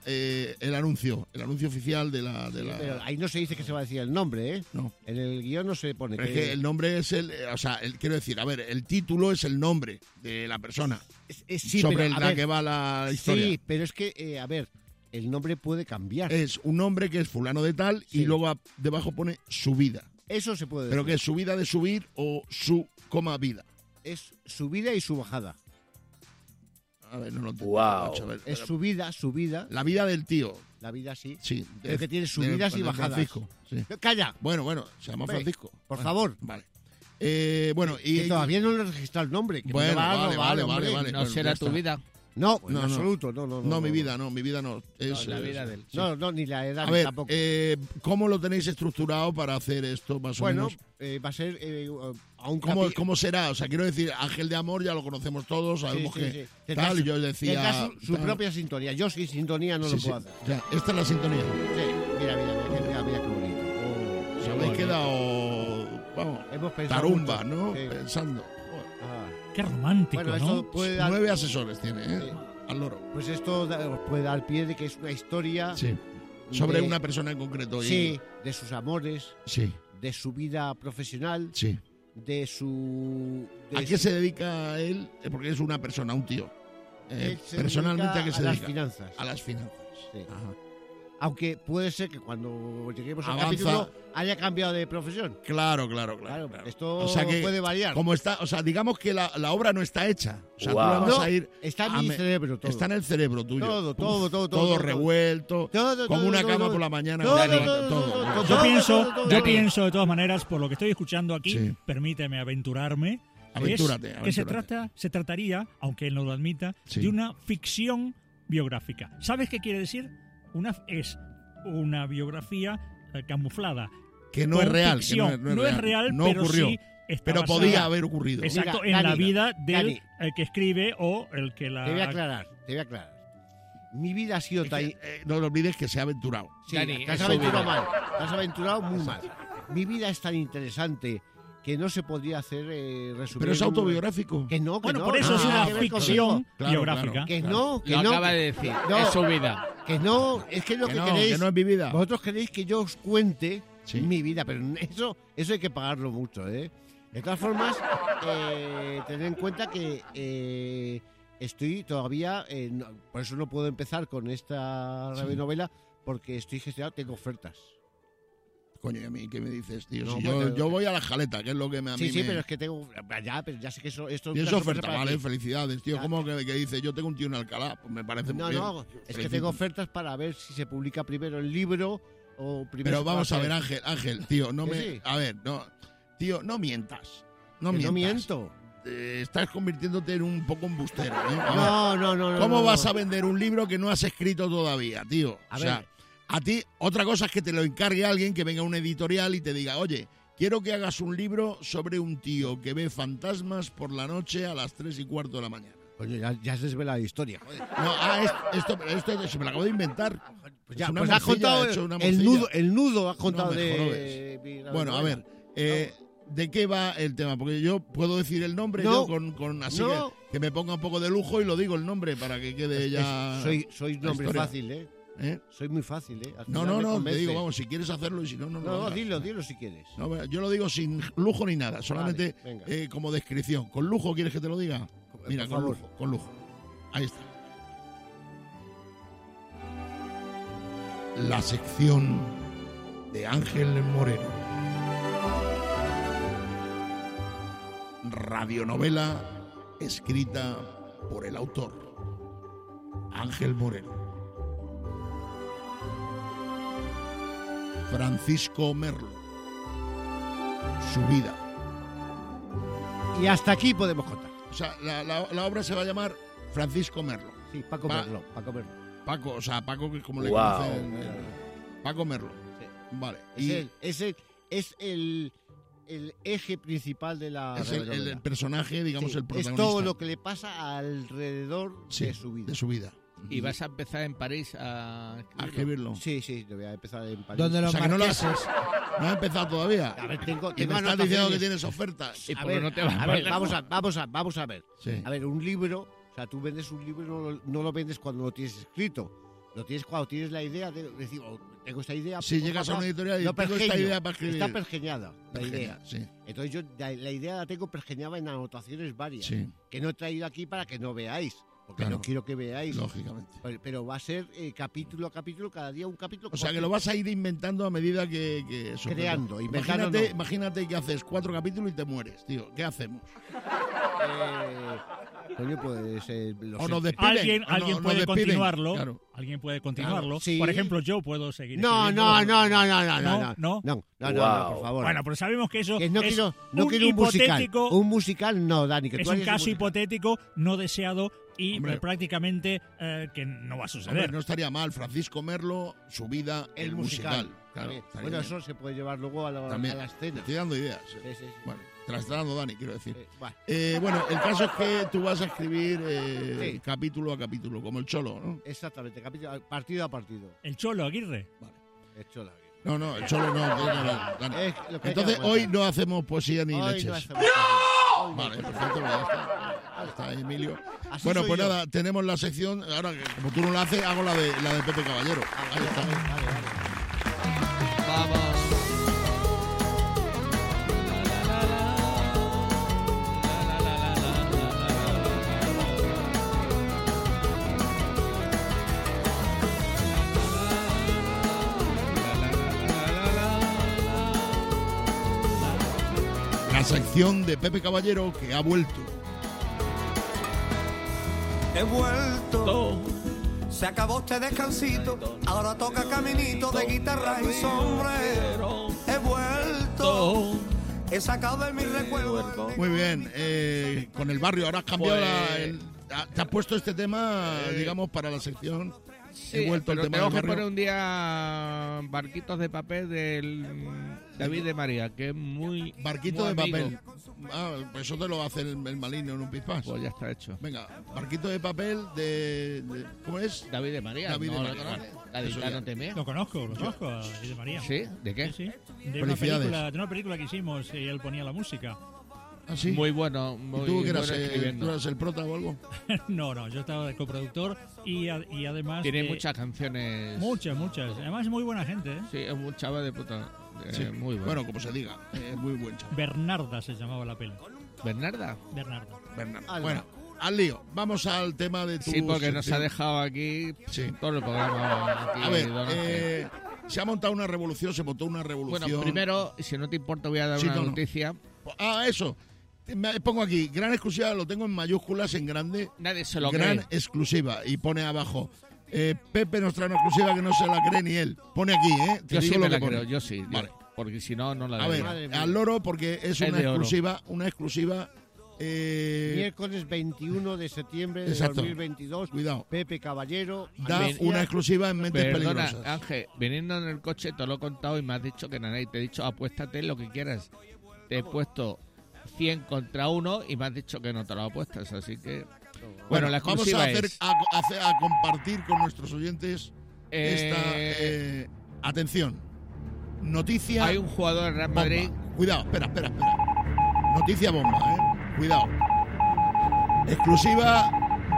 el anuncio oficial de la... Pero ahí no se dice que se va a decir el nombre, ¿eh? No. En el guión no se pone. Pero es que el nombre es quiero decir, a ver, el título es el nombre de la persona sí, sobre pero, a la ver, que va la historia. sí, pero es que, a ver, el nombre puede cambiar. Es un nombre que es fulano de tal y Sí. luego debajo pone su vida. Eso se puede Pero decir. que es su vida de subir o su vida. Es su vida y su bajada. A ver, no lo tengo. Wow. macho, a ver, Es su vida, la vida del tío. la vida sí. Sí. Pero que tiene subidas y de bajadas. Francisco, sí. ¡Calla! Bueno, se llama Hombre, Francisco. por Bueno, favor. Vale. Bueno, y Que todavía no le he registrado el nombre. Que Bueno, no vale, hombre. vale. No Bueno, será ya tu está. vida. No, en No, no. absoluto, no. No, mi vida no. Es, la vida del... No, ni la edad A ver, tampoco. ¿cómo lo tenéis estructurado para hacer esto más o Bueno, menos? va a ser a un ¿Cómo será? O sea, quiero decir, Ángel de Amor ya lo conocemos todos, sabemos que Tendrá tal, y yo decía... tendrá su tal. propia sintonía. Yo sin sintonía no Sí, lo sí. puedo hacer. O sea, esta es la sintonía. Sí, mira qué bonito. Os habéis quedado, vamos, Hemos pensado tarumba, mucho. ¿no? Sí. Pensando. Ah. Qué romántico, Bueno, ¿no? esto puede dar, 9 asesores tiene, ¿eh? Sí. Al loro. pues esto os puede dar pie de que es una historia Sí. Sobre de- una persona en concreto. sí, de sus amores, Sí, de su vida profesional, sí. de su... ¿A qué se dedica él? Porque es una persona, un tío. Él se Personalmente, ¿a qué dedica se a dedica? las finanzas. A las finanzas. Sí. Ajá. Aunque puede ser que cuando lleguemos al Avanza. capítulo haya cambiado de profesión. Claro. Claro, esto O sea que, puede variar. como está, o sea, digamos que la obra no está hecha. O sea, Wow. tú la vas No, a ir. está en a mi me- cerebro todo. Está en el cerebro tuyo. Todo revuelto. Todo, como todo, una todo, cama todo. por la mañana. Todo, Dani, todo. Yo pienso de todas maneras, por lo que estoy escuchando aquí, Sí. permíteme aventurarme. Aventúrate, Que se aventúrate. trataría, aunque él no lo admita, Sí. de una ficción biográfica. ¿Sabes qué quiere decir? Es una biografía camuflada. Que no con es real. ficción. Que no es real. No pero ocurrió. sí está Pero basada, podía haber ocurrido. exacto, Mira, en la Dani, vida del Dani. el que escribe o el que la... Te voy a aclarar. Mi vida ha sido Es tan... que, no lo olvides que se ha aventurado. Sí, Dani, te has es aventurado su mal. Te has aventurado muy mal. Mi vida es tan interesante que no se podría hacer resumir. Pero es en un- autobiográfico. Que no, que Bueno, no. por eso no es tiene una que ver ficción conmigo. Claro, biográfica. claro. Que no, que Lo no. acaba de decir, No. es su vida. Que no, es que lo que, queréis. que no es mi vida. Vosotros queréis que yo os cuente Sí. mi vida, pero eso hay que pagarlo mucho, ¿eh? De todas formas, tened en cuenta que estoy todavía, por eso no puedo empezar con esta Sí. radionovela, porque estoy gestionado, tengo ofertas. Coño, ¿y a mí qué me dices, tío? No, Si pues, yo voy a la jaleta, que es lo que a mí Sí, me... pero es que tengo, pero ya sé que esto es Y una es sorpresa oferta, para vale, ti. felicidades, tío. Ya. ¿Cómo que dice, yo tengo un tío en Alcalá? Pues me parece muy No, bien. no, es que Felicito. tengo ofertas para ver si se publica primero el libro o primero... Pero se vamos a puede ver, hacer. Ángel, tío, no Que me... sí. A ver, no... Tío, no mientas. No Que mientas. no miento. Estás convirtiéndote en un poco embustero, ¿eh? A ver, No. ¿Cómo no, vas no. a vender un libro que no has escrito todavía, tío? A O sea, ver. a ti, otra cosa es que te lo encargue alguien, que venga a una editorial y te diga, oye, quiero que hagas un libro sobre un tío que ve fantasmas por la noche a las 3:15 de la mañana. Coño, ya has desvelado la historia, joder. No, esto se me lo acabo de inventar. Pues ya, Es una pues has morcilla, contado he hecho una el morcilla. nudo has contado No me de... jorobes. mi Bueno, a ver, ¿de qué va el tema? Porque yo puedo decir el nombre No. yo con así No. que me ponga un poco de lujo y lo digo el nombre para que quede ya... Soy un la hombre historia. fácil, ¿eh? ¿Eh? Soy muy fácil, ¿eh? Al No, final no, me no, te convence. digo, vamos, si quieres hacerlo y si no, no lo No, hagas. dilo si quieres. No, yo lo digo sin lujo ni nada, solamente Vale, venga. como descripción. ¿Con lujo quieres que te lo diga? Mira, por con favor. lujo, con lujo. Ahí está. La sección de Ángel Moreno. Radionovela escrita por el autor, Ángel Moreno. Francisco Merlo. Su vida. Y hasta aquí podemos contar. O sea, la obra se va a llamar Francisco Merlo. Sí, Paco Pa- Merlo. Paco, o sea, Paco, que como le Wow. conocen. Paco Merlo. Sí. Vale. Es el eje principal de la es el radionovela. personaje, digamos, Sí, el es protagonista. todo lo que le pasa alrededor Sí, de su vida. De su vida. Y vas a empezar en París a A escribirlo. escribirlo. Sí, te voy a empezar en París. Donde O los sea, que no lo marqueses. No has empezado todavía. A ver, tengo Y me estás diciendo que anotaciones. tienes ofertas. Y A porque ver, no te vas a a ver, bailar. vamos a ver. Sí. A ver, un libro, o sea, tú vendes un libro y no lo vendes cuando lo tienes escrito. Lo tienes cuando tienes la idea de decir, oh, tengo esta idea. Si llegas a una editorial y lo tengo esta pergeño. idea para escribir. Está pergeñada la idea. Sí, Entonces yo la idea la tengo pergeñada en anotaciones varias. sí, Que no he traído aquí para que no veáis. Porque Claro. no quiero que veáis. lógicamente. Pero va a ser capítulo a capítulo, cada día un capítulo. O sea, que lo vas a ir inventando a medida que eso. Creando, inventando, Imagínate, no. imagínate que haces 4 capítulos y te mueres, tío. ¿Qué hacemos? Coño, pues... lo O sé. nos despiden. Alguien, o alguien nos puede despiden. continuarlo. Claro. Alguien puede continuarlo. Claro, sí. Por ejemplo, yo puedo seguir. No, escribiéndolo. no, Wow. por favor. Bueno, pero sabemos que eso Que no es quiero un un musical. hipotético, Un musical no, Dani. Que es tú un harías caso musical. hipotético no deseado y Hombre. prácticamente que no va a suceder. Hombre, no estaría mal. Francisco Merlo, su vida, el musical. Claro, También. estaría Bueno, bien. eso se puede llevar luego a la También. escena. Te estoy dando ideas. Sí, sí, sí. Bueno, te las está dando Dani, quiero decir. Bueno, Bueno, el caso es que tú vas a escribir Sí. capítulo a capítulo, como el Cholo, ¿no? exactamente, partido a partido. El Cholo Aguirre. Hecho la No, el Cholo no. Dani. Es lo que hay que Entonces, aguantar. hoy no hacemos poesía ni Hoy no leches. hacemos ¡No! Vale, perfecto, pues ya está. Ya está, Emilio. Así Bueno, soy pues yo. nada, tenemos la sección. Ahora, que como tú no la haces, hago la de Pepe Caballero. Ahí está. Vamos. La sección de Pepe Caballero que ha vuelto. He vuelto. Se acabó este descansito. Ahora toca caminito de guitarra y sombrero. He vuelto. He sacado de mis recuerdos. Muy bien, con el barrio. Ahora has cambiado Pues- te has puesto este tema, digamos, para la sección. Sí, He vuelto el pero tema tengo del que barrio. poner un día Barquitos de papel del David de María, que es muy Barquito muy de amigo. papel. Ah, pues eso te lo hace el Malino en un pispás. Pues ya está hecho. Venga, barquito de papel de ¿cómo es? David de María, David de ¿no María, lo conoces? vale. La Eso de ya. No Teme. Lo conozco, a David de María. ¿Sí? ¿De qué? Sí, sí. De Felicidades. de una película que hicimos y él ponía la música. ¿Ah, sí? Muy bueno, ¿Y muy tú que eras, bueno tú escribiendo. eras el prota o algo? No, yo estaba de coproductor y además... Tiene muchas canciones. Muchas. Además es muy buena gente, ¿eh? Sí, es un chaval de puta. Sí. Muy bueno. Bueno, como se diga, muy buen chaval. Bernarda se llamaba la peli. ¿Bernarda? Bernarda. Bernardo. Ala. Bueno, al lío. Vamos al tema de tu Sí, porque nos ha sección. dejado aquí Sí. todo el programa. Aquí, A ver, don Ángel. se ha montado una revolución, se montó una revolución. Bueno, primero, si no te importa, voy a dar Sí, una no, no. noticia. Eso. Me pongo aquí, gran exclusiva, lo tengo en mayúsculas, en grande. Nadie se lo Gran cree. exclusiva. Y pone abajo, Pepe nos trae una exclusiva que no se la cree ni él. Pone aquí, ¿eh? Te Yo digo sí lo me que la pone. creo, yo sí. Vale. Porque si no, no la A ver, Madre mía. al loro porque es Es una de oro. exclusiva. Miércoles 21 de septiembre de Exacto. 2022. Cuidado. Pepe Caballero. Da anuncia- una exclusiva en Mentes Perdona, Peligrosas. Ángel, viniendo en el coche te lo he contado y me has dicho que nada. Y te he dicho, apuéstate lo que quieras. Te he puesto 100 contra 1 y me has dicho que no te lo apuestas. Así que. Bueno, la vamos exclusiva a hacer es. a compartir con nuestros oyentes eh, esta atención. Noticia hay un jugador del Real bomba. Madrid. Cuidado, espera. Noticia bomba, cuidado. Exclusiva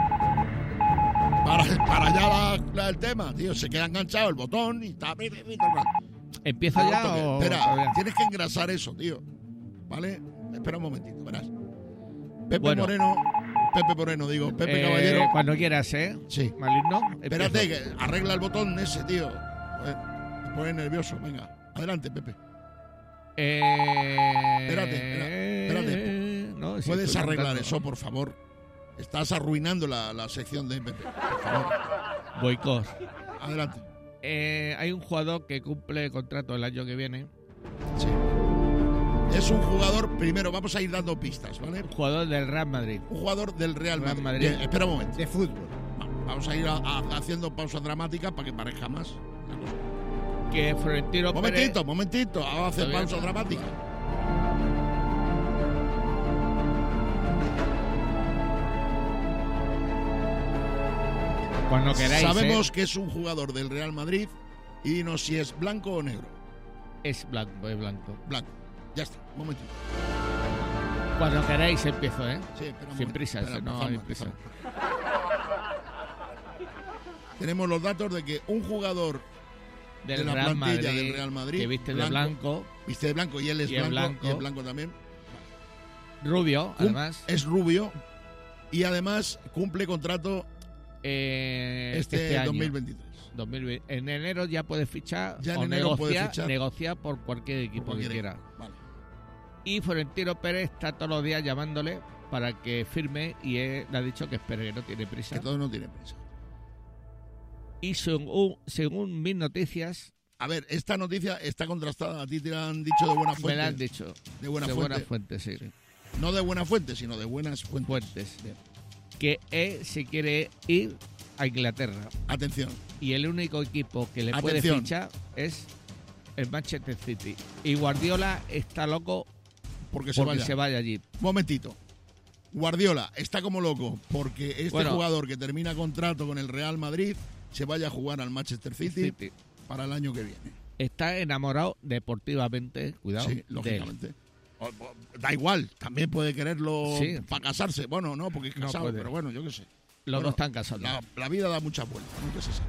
para allá el tema, tío. Se queda enganchado el botón y está. ¿Empieza ya o.? Espera, todavía? tienes que engrasar eso, tío. ¿Vale? Espera un momentito, verás. Pepe Bueno. Moreno, digo. Pepe Caballero. Cuando quieras, ¿eh? Sí. Maligno. Espérate, empiezo. que arregla el botón ese, tío. Joder, me pone nervioso. Venga, adelante, Pepe. Espérate. No, si ¿Puedes estoy arreglar cantando. eso, por favor? Estás arruinando la sección de Pepe. Por favor, Boicot. adelante. Hay un jugador que cumple contrato el año que viene. Sí. Es un jugador, primero vamos a ir dando pistas, ¿vale? Un jugador del Real Madrid. Un jugador del Real Real Madrid. Madrid. Bien, espera un momento. de fútbol. Vamos a ir haciendo pausas dramáticas para que parezca más. la cosa. Que Florentino Pérez. Momentito. Vamos a hacer Todavía pausa no. dramática. Cuando queráis. Sabemos que es un jugador del Real Madrid y dinos si es blanco o negro. Es blanco, es blanco. Blanco. Ya está, un momentito. Cuando queráis empiezo, ¿eh? Sí, espera un Sin momento. prisas, Espera, no por hay favor, prisa. por favor. Tenemos los datos de que un jugador Del de la Real plantilla Madrid, del Real Madrid, que viste de blanco, viste de blanco y él es Y es blanco, blanco. y es blanco también. rubio, además. Es rubio y además cumple contrato Este año. 2023. 2020. En enero ya puede fichar Ya en o enero puede negocia, fichar. negocia por cualquier equipo Cualquier que quiera. equipo. Vale. Y Florentino Pérez está todos los días llamándole para que firme y él le ha dicho que espere, que no tiene prisa. Que todo no tiene prisa. Y según mis noticias, A ver, esta noticia está contrastada. A ti te la han dicho de buena me fuente. la han dicho. De buena de fuente. buena fuente, sí. No de buena fuente, sino de buenas fuentes. Fuentes. Bien. que él se quiere ir a Inglaterra. Atención. Y el único equipo que le puede Atención. fichar es el Manchester City. Y Guardiola está loco Porque porque se vaya allí. Momentito. Guardiola está como loco porque este Bueno. jugador que termina contrato con el Real Madrid se vaya a jugar al Manchester City para el año que viene. Está enamorado deportivamente, cuidado, Sí, de él. lógicamente. Da igual, también puede quererlo Sí. para casarse. Bueno, no, porque es No casado, puede. pero bueno, yo qué sé. Los Bueno, dos están casados. La vida da muchas vueltas, nunca se sabe.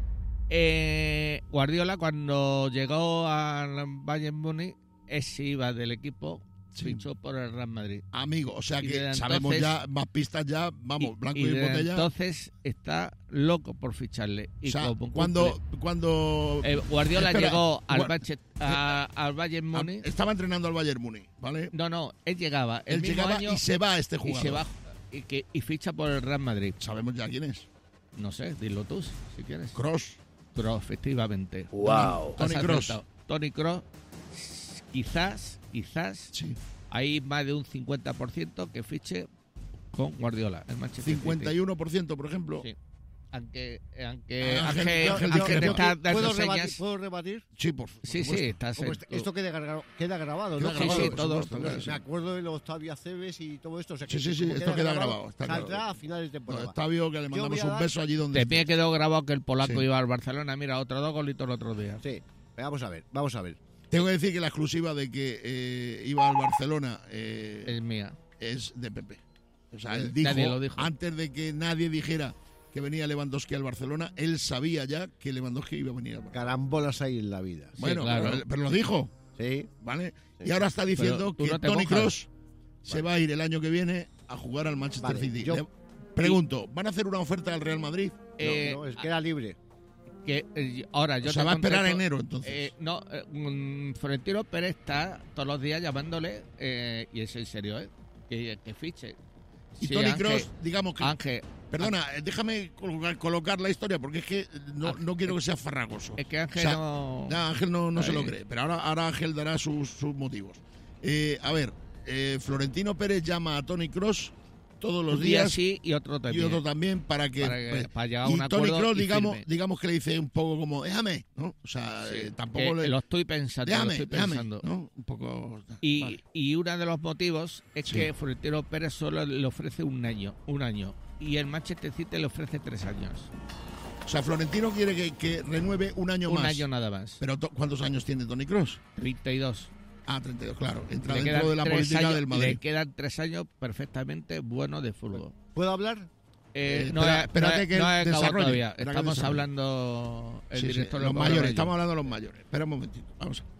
Guardiola, cuando llegó al Bayern Múnich, se iba del equipo, fichó por el Real Madrid. Amigo, o sea Y que desde sabemos entonces- ya más pistas ya, vamos, blanco y, desde botella. entonces está loco por ficharle. Y O sea, como cuando Guardiola Espera, llegó al, Gua- al Bayern Múnich. estaba entrenando al Bayern Múnich, ¿vale? No, él llegaba. El Él mismo llegaba año y se va a este y jugador. se va y ficha por el Real Madrid. Sabemos ya quién es. No sé, dilo tú si quieres. Kroos. Kroos, efectivamente. Wow. Toni Has Kroos. acertado. Toni Kroos, quizás Sí. hay más de un 50% que fiche con Guardiola, el Manchester City. 51%, por ejemplo. Sí. Aunque Ángel, Ángel Ángel, te está dando ¿Puedo señas. rebatir? Sí, por Sí, supuesto. estás Como en- esto queda grabado, ¿no? Queda grabado, sí, por todo. supuesto, claro, sí. Me acuerdo de los Octavio Aceves y todo esto. O sea, que Sí, como esto queda grabado, está saldrá claro. a finales de No, temporada. Octavio, que le Yo mandamos voy a un dar- beso allí donde De mí esté. quedó grabado que el polaco Sí. iba al Barcelona. Mira, otro 2 golitos el otro día. Sí, vamos a ver. Tengo que decir que la exclusiva de que iba al Barcelona Es mía. es de Pepe. O sea, él Nadie dijo, lo dijo. antes de que nadie dijera que venía Lewandowski al Barcelona, él sabía ya que Lewandowski iba a venir al Barcelona. Carambolas hay en la vida. Bueno, claro. pero lo dijo, Sí. ¿vale? Sí. Y ahora está diciendo Pero tú que no te Toni mojas. Kroos se va a ir el año que viene a jugar al Manchester Vale, City. yo- Le pregunto, ¿van a hacer una oferta al Real Madrid? No, es que era libre. Ahora yo O sea, te va a esperar contesto, enero, entonces. Florentino Pérez está todos los días llamándole, y es en serio, que fiche. Y Sí, Toni Ángel, Kroos, digamos que... Ángel, Perdona, déjame colocar la historia, porque es que no quiero que sea farragoso. es que Ángel O sea, no... Ya, Ángel no se lo Ahí. cree, pero ahora Ángel dará sus motivos. A ver, Florentino Pérez llama a Toni Kroos todos los un día días sí y otro y también. otro también para que para llegar a y un Toni acuerdo Kroos y firme. digamos que le dice un poco como déjame, ¿no? O sea, Sí, tampoco que le lo estoy pensando, déjame, lo estoy déjame, pensando. ¿no? Un poco Y, vale. y uno de los motivos es Sí. que Florentino Pérez solo le ofrece un año, y el Manchester City le ofrece 3 años. O sea, Florentino quiere que renueve un año Un más. año nada más. Pero ¿cuántos años tiene Toni Kroos? 32. Ah, 32, claro. Entra Le dentro quedan de la 3 política años, del Madrid. Le quedan 3 años perfectamente buenos de fútbol. ¿Puedo hablar? espérate que no he acabado desarrolle, todavía. espera que Estamos desarrolle. hablando el Sí, sí, director los del mayores, programa y yo. estamos hablando de los mayores. Espera un momentito, vamos a...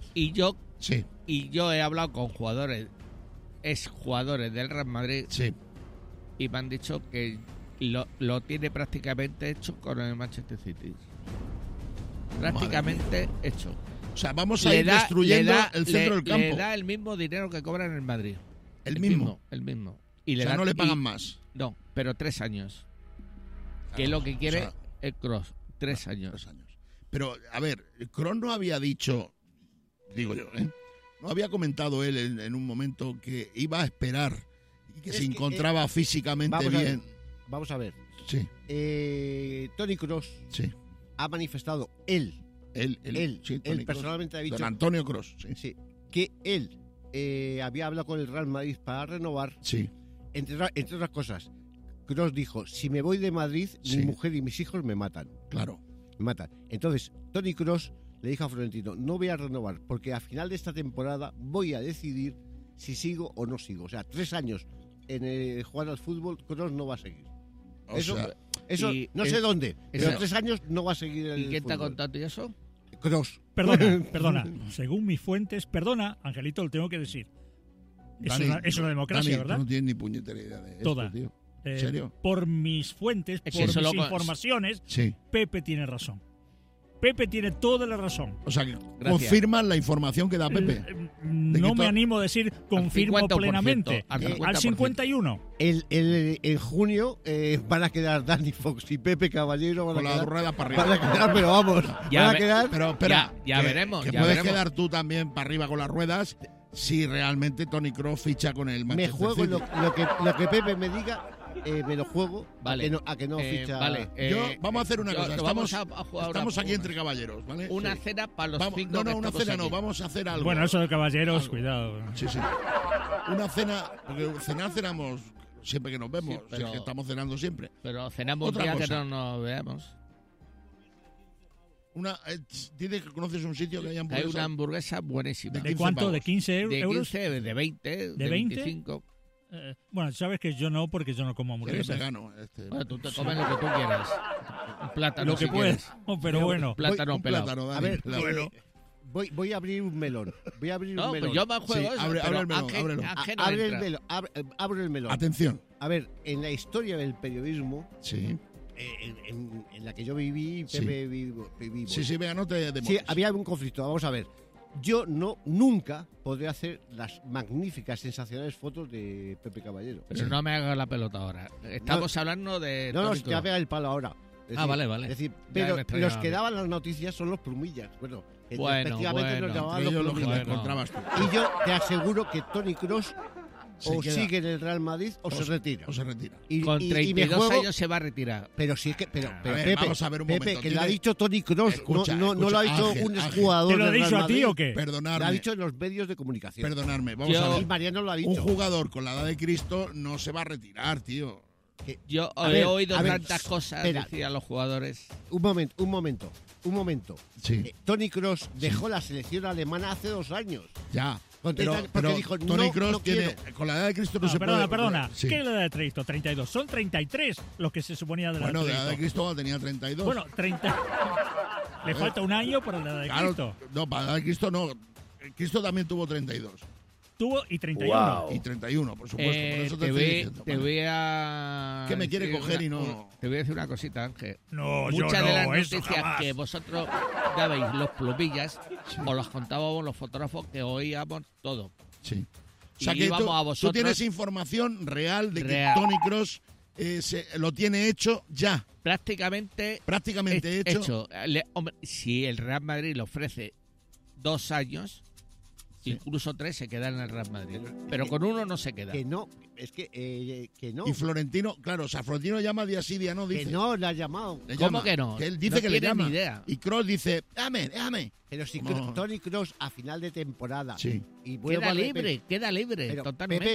Y Sí, yo he hablado con jugadores, exjugadores del Real Madrid, sí. y me han dicho que lo tiene prácticamente hecho con el Manchester City. Prácticamente hecho. O sea, vamos a ir destruyendo el centro del campo. Le da el mismo dinero que cobran en el Madrid. ¿El mismo? El mismo. Y O le sea, da- no le pagan y- más. No, pero 3 años. Que es lo que quiere o sea, el Kroos. 3 años. 3 años. Pero, a ver, Kroos no había dicho, digo yo, no había comentado él en un momento que iba a esperar y que Es se que, encontraba físicamente vamos a ver. bien. Vamos a ver. Sí, Toni Kroos sí. ha manifestado él Él sí, Toni Kroos. personalmente ha dicho Don Antonio Kroos, sí. sí, que él había hablado con el Real Madrid para renovar, Sí, entre otras cosas. Kroos dijo, si me voy de Madrid, Sí. mi mujer y mis hijos me matan. claro. Me matan. Entonces, Toni Kroos le dijo a Florentino, no voy a renovar, porque a final de esta temporada voy a decidir si sigo o no sigo. O sea, 3 años en jugar al fútbol, Kroos no va a seguir. O Eso, sea, eso y no es- sé dónde, pero eso- 3 años no va a seguir el ¿Y quién te ha fútbol. contado y eso? Kroos. Perdona. Según mis fuentes, perdona, Angelito, lo tengo que decir. Dani, Es una democracia, Dani, ¿verdad? tú no tienes ni puñetera idea de esto, Toda. tío. ¿En serio? Por mis fuentes, Es que por eso mis lo- informaciones, Sí. Pepe tiene razón. Pepe tiene toda la razón. O sea, que confirman la información que da Pepe. No que me to- animo a decir confirmo 50%, plenamente. al 50%. Al 51. En junio van a quedar Dani Fox y Pepe Caballero. Van Con a la quedar, rueda para arriba. van a quedar, pero vamos, Ya van a ve- quedar. Pero espera, Ya veremos, Que ya puedes veremos. quedar tú también para arriba con las ruedas si realmente Toni Kroos ficha con el Me Manchester juego City. lo que Pepe me diga me lo juego Vale. a que no ficha. Vale. Vamos a hacer una cosa. Vamos a jugar Estamos aquí una- entre caballeros, ¿vale? Una Sí. cena para los Vamos, 5 no, que una estamos cena no, aquí. vamos a hacer algo. Bueno, eso de caballeros, Algo. cuidado. Sí. Una cena, porque cenamos siempre que nos vemos, Sí, si es pero- que estamos cenando siempre. Pero cenamos Otra un día que cosa. no nos veamos. ¿Dices que conoces un sitio que haya Hay hamburguesas? una hamburguesa buenísima. ¿De ¿De 15 cuánto? pavos. ¿De 15 De euros? 15, de 20, de 20? 25. Bueno, sabes que yo no, porque yo no como Eres hamburguesas. vegano. Bueno, tú te comes lo que tú quieras. Un plátano Lo que si puedes. quieres. Pero bueno. Plátano un pelado. plátano, Dani. A ver, Bueno. voy a abrir un melón. Voy a abrir No, un melón. pues yo me juego Sí, eso, abre pero el melón, Ángel- ábrelo. Ángel no Abre el entra. melón. Abre el melón. Atención. A ver, en la historia del periodismo, Sí. en la que yo viví, Sí. Pepe vivimos. Sí, venga, no te Sí, demores. había un conflicto. Vamos a ver. Yo nunca podré hacer las magníficas, sensacionales fotos de Pepe Caballero. Pero no me hagas la pelota ahora. Estamos hablando de. No, Toni es que Kroos. va a pegar el palo ahora. Es decir, vale, vale. Es decir, Ya pero me extrañaba los a que mí. daban las noticias son los plumillas. Bueno, que Bueno, efectivamente bueno. nos llamaban Entre los ellos los que te plumillas. Bueno. encontrabas tú. Y yo te aseguro que Toni Kroos Se o queda. sigue en el Real Madrid o se retira. O se retira. Con y me 32 juego, años se va a retirar. pero sí es que, pero ver, Pepe, vamos a ver un Pepe, momento, que tiene- lo ha dicho Toni Kroos, Escucha, no lo ha dicho Ángel, un Ángel. jugador ¿Te lo ha del dicho Real a ti Madrid. o qué? Lo ha Perdonadme. dicho en los medios de comunicación. Perdonadme. Vamos Yo- a Y ver. Mariano lo ha Un dicho. jugador con la edad de Cristo no se va a retirar, tío. Yo A he ver, oído a ver, tantas cosas espera. decir a los jugadores. Un momento. Sí. Toni Kroos dejó la selección alemana hace 2 años. Ya. Con Pero, 30 porque pero dijo, Toni no, Kroos no tiene. quiero. Con la edad de Cristo no, No, se perdona, puede. perdona. Sí. ¿Qué es la edad de Cristo? 32. Son 33 los que se suponía de la Bueno, edad de de la edad de Cristo. Cristo tenía 32. Bueno, 30. Le falta un año para la edad de claro, Cristo. no, para la edad de Cristo no. Cristo también tuvo 32. Tuvo y 31. Y 31, por supuesto. por eso te, estoy diciendo. te voy a. Que me quiere decir coger una- y no- Te voy a decir una cosita, Ángel. No, yo Muchas no, de las eso noticias jamás. que vosotros dabais, los plumillas, os las contábamos los fotógrafos que oíamos todo. Sí. O Y sea que íbamos tú, a tú vosotros. tienes información real de Real. que Toni Kroos lo tiene hecho ya. Prácticamente Hecho. Hombre, si el Real Madrid le ofrece 2 años, Sí. incluso 3 se queda en el Real Madrid. Pero con uno no se queda. Que no, es que no. Y Florentino, claro, o sea, Florentino llama día sí, día no, dice. Que no, le ha llamado. Le ¿Cómo llama. que no? Que él dice No que le tiene llama. ni idea. Y Kroos dice, déjame. Pero si Como- Toni Kroos a final de temporada. Sí. Y vuelvo Queda a repetir- libre, queda libre, Pero, totalmente.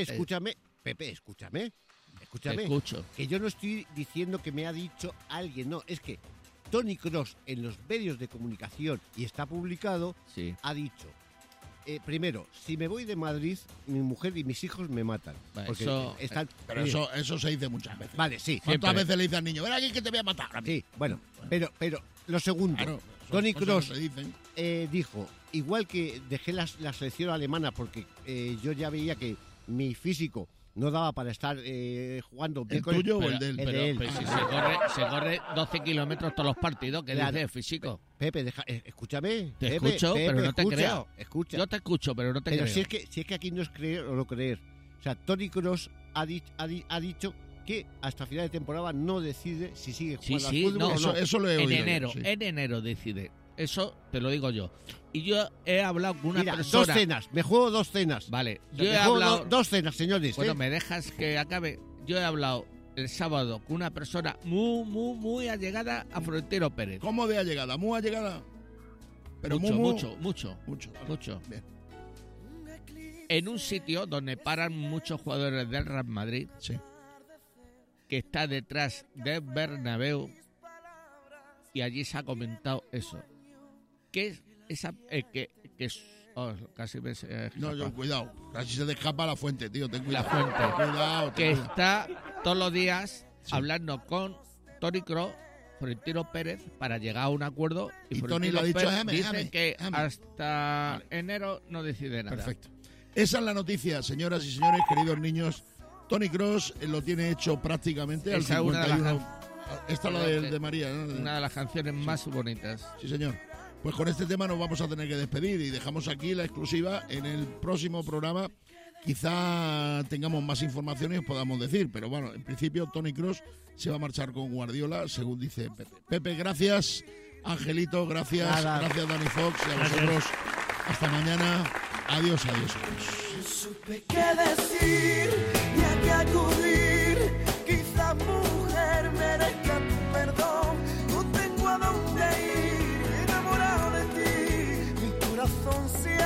Pepe, escúchame. Te escucho. Que yo no estoy diciendo que me ha dicho alguien, no. Es que Toni Kroos en los medios de comunicación, y está publicado, Sí. ha dicho. Primero, si me voy de Madrid, mi mujer y mis hijos me matan. Vale, Porque eso- están. Pero eso se dice muchas veces. Vale, sí. ¿Cuántas siempre. veces le dice al niño, ven aquí que te voy a matar? Sí, bueno, pero lo segundo, Claro, son Toni cosas Kroos que se dicen. dijo, igual que dejé la selección alemana porque yo ya veía que mi físico no daba para estar jugando bien ¿El con tuyo o Pero- el de él? pero- de él. pero si se corre 12 kilómetros todos los partidos, ¿qué Claro. dices, físico? Pepe, escúchame. Te Pepe, escucho, Pepe, pero no te escucha, creo. Escucha. Yo te escucho, pero no te Pero creo. si es que aquí no es creer o no creer. O sea, Toni Kroos ha dicho que hasta final de temporada no decide si sigue Sí, jugando sí, al fútbol no, o no. Eso lo he en oído yo, enero, sí. en enero decide. Eso te lo digo yo. Y yo he hablado con una Mira, persona. 2 cenas. Me juego 2 cenas. Vale, O sea, yo me he juego hablado. 2 cenas, señores. Bueno, me dejas que acabe. Yo he hablado el sábado con una persona muy allegada a Florentino Pérez. ¿Cómo de allegada? ¿Muy allegada? Pero mucho. Mucho. Bien. En un sitio donde paran muchos jugadores del Real Madrid, Sí. que está detrás del Bernabéu, y allí se ha comentado eso. ¿Qué es esa? Casi me se No, escapa. cuidado. Casi se te escapa la fuente, tío. Ten La cuidado. fuente. Cuidado. Que ten cuidado. está todos los días Sí. hablando con Toni Kroos, Florentino Pérez, para llegar a un acuerdo. Y Florentino Toni le ha dicho, Pérez "Déjame, dice déjame, que déjame". hasta enero no decide nada. Perfecto. Esa es la noticia, señoras y señores, queridos niños. Toni Kroos lo tiene hecho prácticamente al Esa es una de las 51. Esta es la de María, ¿no? Una de las canciones más bonitas. Sí, señor. Pues con este tema nos vamos a tener que despedir y dejamos aquí la exclusiva. En el próximo programa quizá tengamos más información y os podamos decir, pero bueno, en principio Toni Kroos se va a marchar con Guardiola, según dice Pepe. Pepe, gracias. Angelito, gracias. Nada. Gracias, Dani Fox. Y a vosotros, hasta mañana. Adiós, adiós, adiós. supe qué decir y a qué acudir, quizá corazón sin